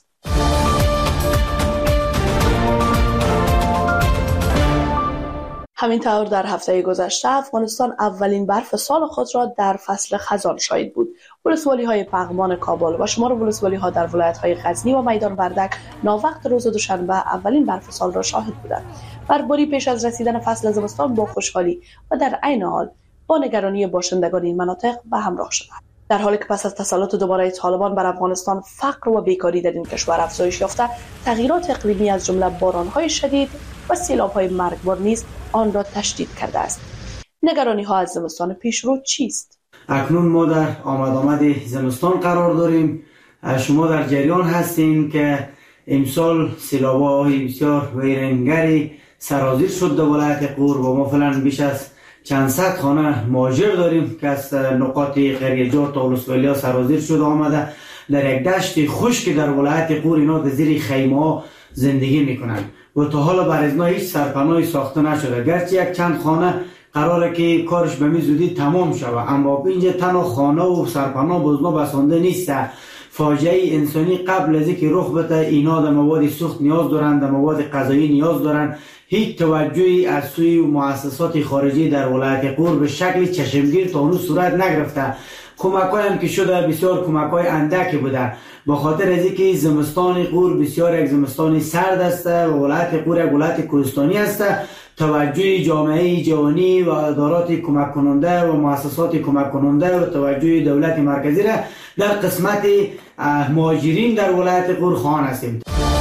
همینطور در هفته گذشته افغانستان اولین برف سال خود را در فصل خزان شاهد بود. ولسوالی‌های پغمان کابل و شمار ولسوالی‌ها در ولایت‌های غزنی و میدان وردک ناوقت روز دوشنبه اولین برف سال را شاهد بودند. برفباری پیش از رسیدن فصل زمستان با خوشحالی و در عین حال با نگرانی باشندگان این مناطق به همراه شد. در حالی که پس از تسلط دوباره طالبان بر افغانستان فقر و بیکاری در این کشور افزایش یافته، تغییرات اقلیمی از جمله باران‌های شدید و سیلاب‌های مرگبار نیز آن را تشدید کرده است. نگرانی‌ها از زمستان پیشرو چیست؟ اکنون ما در آمد آمد زمستان قرار داریم. شما در جریان هستین که امسال سیلاب‌های بسیار ویرانگری سرازیر شد در ولایت غور و ما فعلا بیش از چند صد خانه مهاجر داریم که از نقاط قریه‌جات تا ولسوالی‌ها سرازیر شده آمده. در یک دشت خشک در ولایت غور اینا در زیر خیمه‌ها زندگی میکنند و تا حالا بر ازنا هیچ سرپناهی ساخته نشده، گرچه یک چند خانه قراره که کارش به می زودی تمام شود، اما اینجا تنها خانه و سرپناه بزنا بسانده نیست. فاجعه انسانی قبل از اینکه رخ بده، اینا در مواد سوخت نیاز دارند، در مواد غذایی نیاز دارند. هیچ توجهی از سوی مؤسسات خارجی در ولایت غور به شکل چشمگیر تا اون صورت نگرفته. کمک‌های هم که شده بسیار کمک‌های اندکی بوده، به خاطر از اینکه زمستان غور بسیار یک زمستان سرد است و ولایت غور یک ولایت کوهستانی است. توجه جامعه جهانی و ادارات کمک کننده و مؤسسات کمک کننده و توجه دولت مرکزی را در قسمت مهاجرین در ولایت غور خواهان هستیم.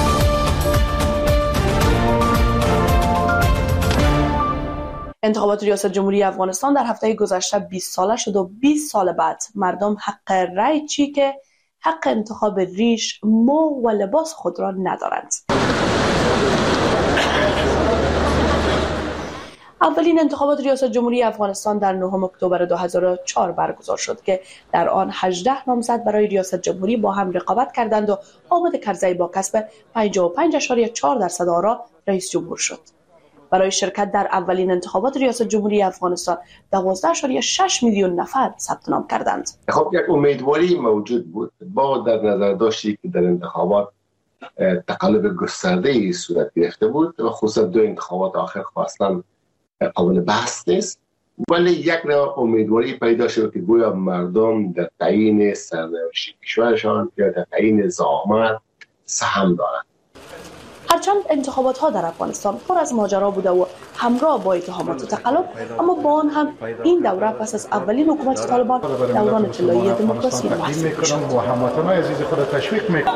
انتخابات ریاست جمهوری افغانستان در هفته گذشته بیست ساله شد و بیست سال بعد مردم حق رأی چی که حق انتخاب ریش، مو و لباس خود را ندارند. اولین انتخابات ریاست جمهوری افغانستان در نهم اکتبر دو هزار و چهار برگزار شد که در آن هجده نامزد برای ریاست جمهوری با هم رقابت کردند و حامد کرزی با کسب پنجاه و پنج اشاریه چهار درصد آرا رئیس جمهور شد. برای شرکت در اولین انتخابات ریاست جمهوری افغانستان دوازده اشاریه شش میلیون نفر ثبت نام کردند. خب یک امیدواری موجود بود با در نظر داشتی که در انتخابات تقلب گسترده‌ای صورت گرفته بود و خصوصا دو انتخابات آخر اصلا قابل بحث نیست، ولی یک نوع امیدواری پیدا شد که گویا مردم در تعیین سرنوشت کشورشان یا در تعیین زعامت سهم دارند. هرچند انتخابات ها در افغانستان پر از ماجرا بوده و همراه با اتهامات تقلب، اما با آن هم این دوره پس از اولین حکومت طالبان دوران طلایی دموکراسی محسوب می‌شد. با هموطنان عزیز خود تشویق می‌کنم.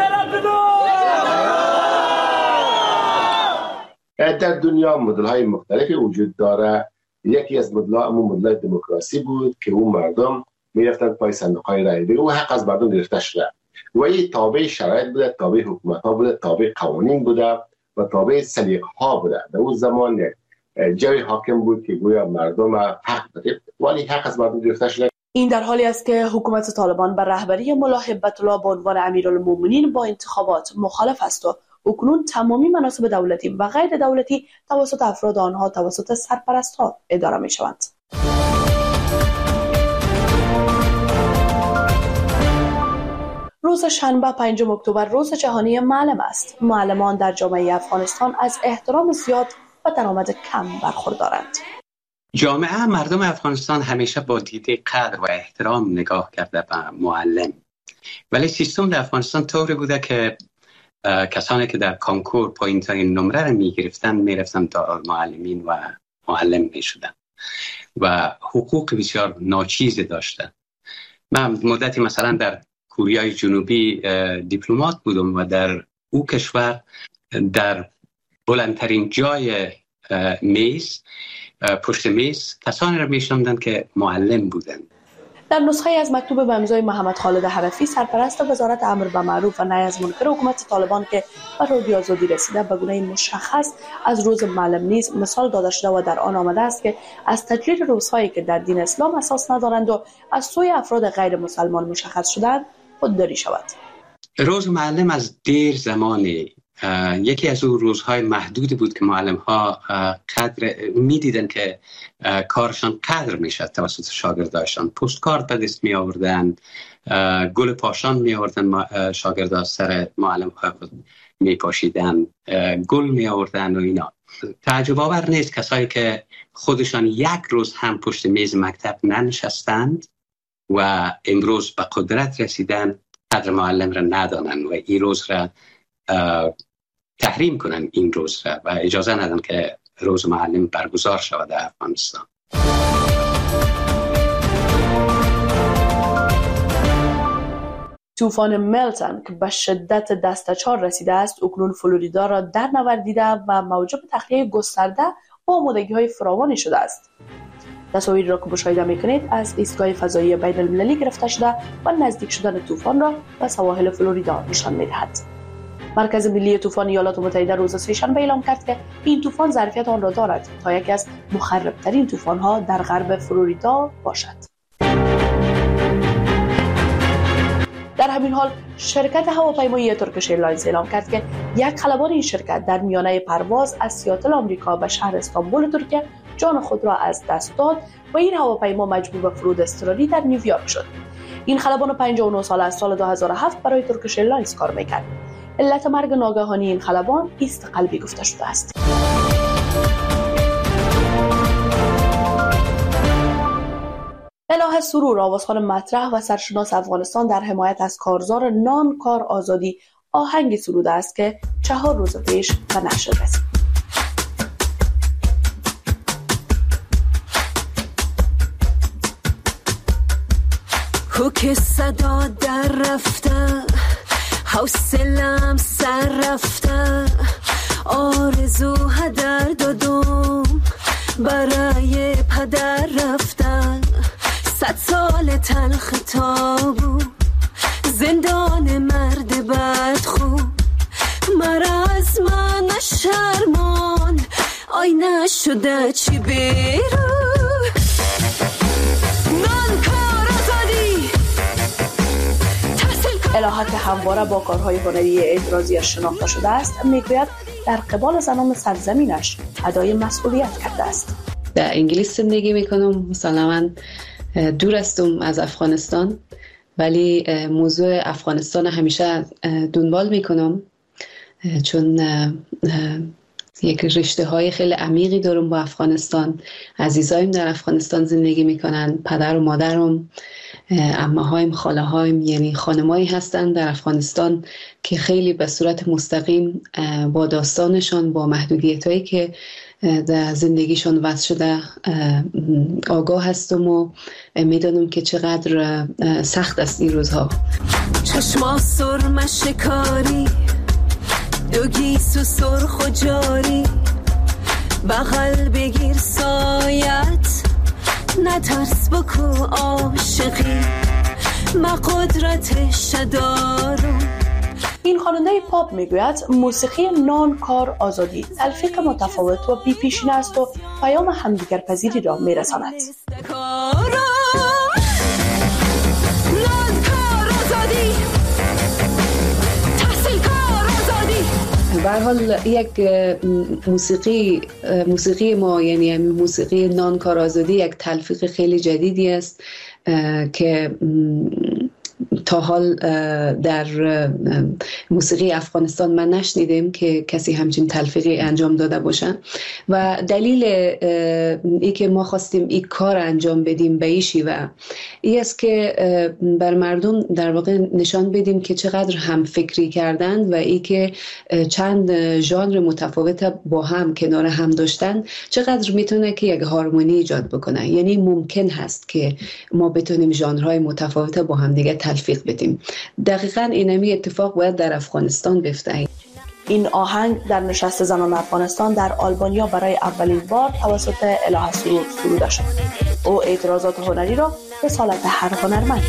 در دنیا مدل‌های مختلفی وجود داره. یکی از مدل‌ها همون مدل دموکراسی بود که اون مردم می‌رفتن پای صندوق‌های رای دیگه و حق از مردم گرفته شده و این تابع شرایط بوده، تابع حکومت‌ها بوده، تابع قوانین بوده و تابع سلیقه‌ها بوده. در اون زمان یک جای حاکم بود که گویا مردم حق داشت ولی حق از مردم گرفته شده. این در حالی است که حکومت طالبان بر رهبری ملا هیبت الله به عنوان امیرالمومنین با انتخابات مخالف است و اکنون تمامی مناصب دولتی و غیر دولتی توسط افراد آنها توسط سرپرست‌ها اداره می‌شوند. روز شنبه پنجم اکتبر روز جهانی معلم است. معلمان در جامعه افغانستان از احترام زیاد و درآمد کم برخوردارند. جامعه مردم افغانستان همیشه با دیده قدر و احترام نگاه کرده به معلم، ولی سیستم در افغانستان طوری بوده که کسانی که در کانکور پایین ترین نمره را می گرفتن می رفتن تا معلمین و معلم می شدن و حقوق بسیار ناچیز داشتن. من مدتی مثلا در کره جنوبی دیپلمات بودم و در او کشور در بلندترین جای میز، پشت میز، کسانی را می‌شناختند که معلم بودند. در نسخه از مکتوب به امضای محمد خالد حنفی، سرپرست وزارت امر به معروف و نهی از منکر حکومت طالبان که به رادیو آزادی رسیده، به گونه مشخص از روز معلم نیز مثال داده شده و در آن آمده است که از تجلیل روزهایی که در دین اسلام اساس ندارند و از سوی افراد غیر مسلمان مشخص شدند خودداری شود. روز معلم از دیر زمانی یکی از اون روزهای محدودی بود که معلم ها قدر میدیدن که کارشان قدر میشد توسط شاگرداشان. پستکارت به دست می آوردن، گل پاشان می آوردن، شاگردا سر معلم ها می پاشیدن، گل می آوردن و اینا. تعجب آور نیست کسایی که خودشان یک روز هم پشت میز مکتب ننشستند و امروز به قدرت رسیدن قدر معلم را ندانند و این روز را تحریم کنن، این روز را، و اجازه ندن که روز معلم برگزار شود در افغانستان. طوفان میلتن که به شدت دسته چهار رسیده است، اکنون فلوریدا را در نوردیده و موجب تخلیه گسترده و آمادگی‌های فراوانی شده است. تصاویری را که مشاهده می‌کنید از ایستگاه فضایی بین‌المللی گرفته شده و نزدیک شدن طوفان را به سواحل فلوریدا نشان می‌دهد. مرکز ملی طوفان ایالات متحده روز سه‌شنبه اعلام کرد که این طوفان ظرفیت آن را دارد تا یکی از مخرب‌ترین طوفان‌ها در غرب فلوریدا باشد. در همین حال شرکت هواپیمایی ترکیش ایرلاینز اعلام کرد که یک خلبان این شرکت در میانه پرواز از سیاتل آمریکا به شهر استانبول ترکیه جان خود را از دست داد و این هواپیما مجبور به فرود اضطراری در نیویورک شد. این خلبان پنجاه و نه ساله از سال دو هزار و هفت برای ترکیش ایرلاینز کار می‌کرد. علت مرگ ناگهانی این خلبان ایست قلبی گفته شده است. اله سرور، آوازخوان مطرح و سرشناس افغانستان، در حمایت از کارزار نان کار آزادی آهنگی سروده است که چهار روز پیش به نشر رسید. حک صدا در رفته، حوصلم سر رفته، آرزو هدر دادم برای پدر رفتن، صد سال تلخ تابو زندان مرد بدخو، مرا از من شرمان آی نشده چی بیرو. الهه که همواره با کارهای هنری اعتراضی شناخته شده است، میگوید در قبال زنان سرزمینش ادای مسئولیت کرده است. در انگلیس زندگی میکنم، مسلماً دور هستم از افغانستان، ولی موضوع افغانستان همیشه دنبال میکنم چون یک رشته های خیلی عمیقی دارم با افغانستان. عزیزایم در افغانستان زندگی میکنن، پدر و مادرم، عمه‌هایم، خاله‌هایم، یعنی خانمایی هستند در افغانستان که خیلی به صورت مستقیم با داستانشان، با محدودیتایی که در زندگیشان وضع شده آگاه هستم و میدانم که چقدر سخت است این روزها. چشما سرم شکاری، دو گیسو سرخ و جاری، بغل بگیر سایت، نترس بکو عاشقی، ما قدرتش دارم. این خواننده پاپ میگوید موسیقی نان کار آزادی تلفیق متفاوت و بی پیشینه است و پیام همدیگر پذیری را میرساند. به هر حال یک موسیقی موسیقی ما، یعنی موسیقی نان کار آزادی، یک تلفیق خیلی جدیدی است که تا حال در موسیقی افغانستان من نشنیدیم که کسی همچین تلفیقی انجام داده باشن و دلیل ای که ما خواستیم این کار انجام بدیم به این شیوه ای است که بر مردم در واقع نشان بدیم که چقدر هم فکری کردند و ای که چند ژانر متفاوت با هم کنار هم داشتن چقدر میتونه که یک هارمونی ایجاد بکنه. یعنی ممکن هست که ما بتونیم ژانرهای متفاوت با هم دیگه تلفیق بدیم. دقیقاً اینمی اتفاق باید در افغانستان بیفته. این آهنگ در نشست زنان افغانستان در آلبانیا برای اولین بار توسط الهه سرور سروده شد. او اعتراضات هنری را به سالت هر هنرمند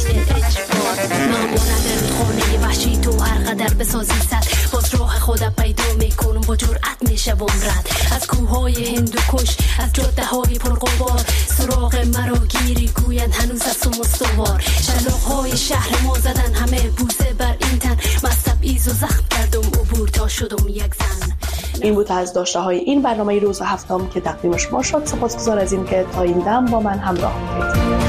خانه وحشی تو هر قدر بسازی سد باز راه خودم پیدا میکنم با جرأت میشوم رد از کوههای هندوکش از جاده های پرغبار سراغ مرا گیری گویند هنوز از سم استوار شلاق های شهر ما زدن همه بوسه بر این تن مستب ایز و زخم کردم عبور تا شدم یک زن. این بود از داشته های این برنامه روز هفتم که تقدیم شما شد. سپاسگزار از این که تا این دم با من همراه بودید.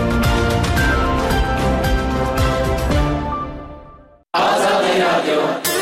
آزادی رادیو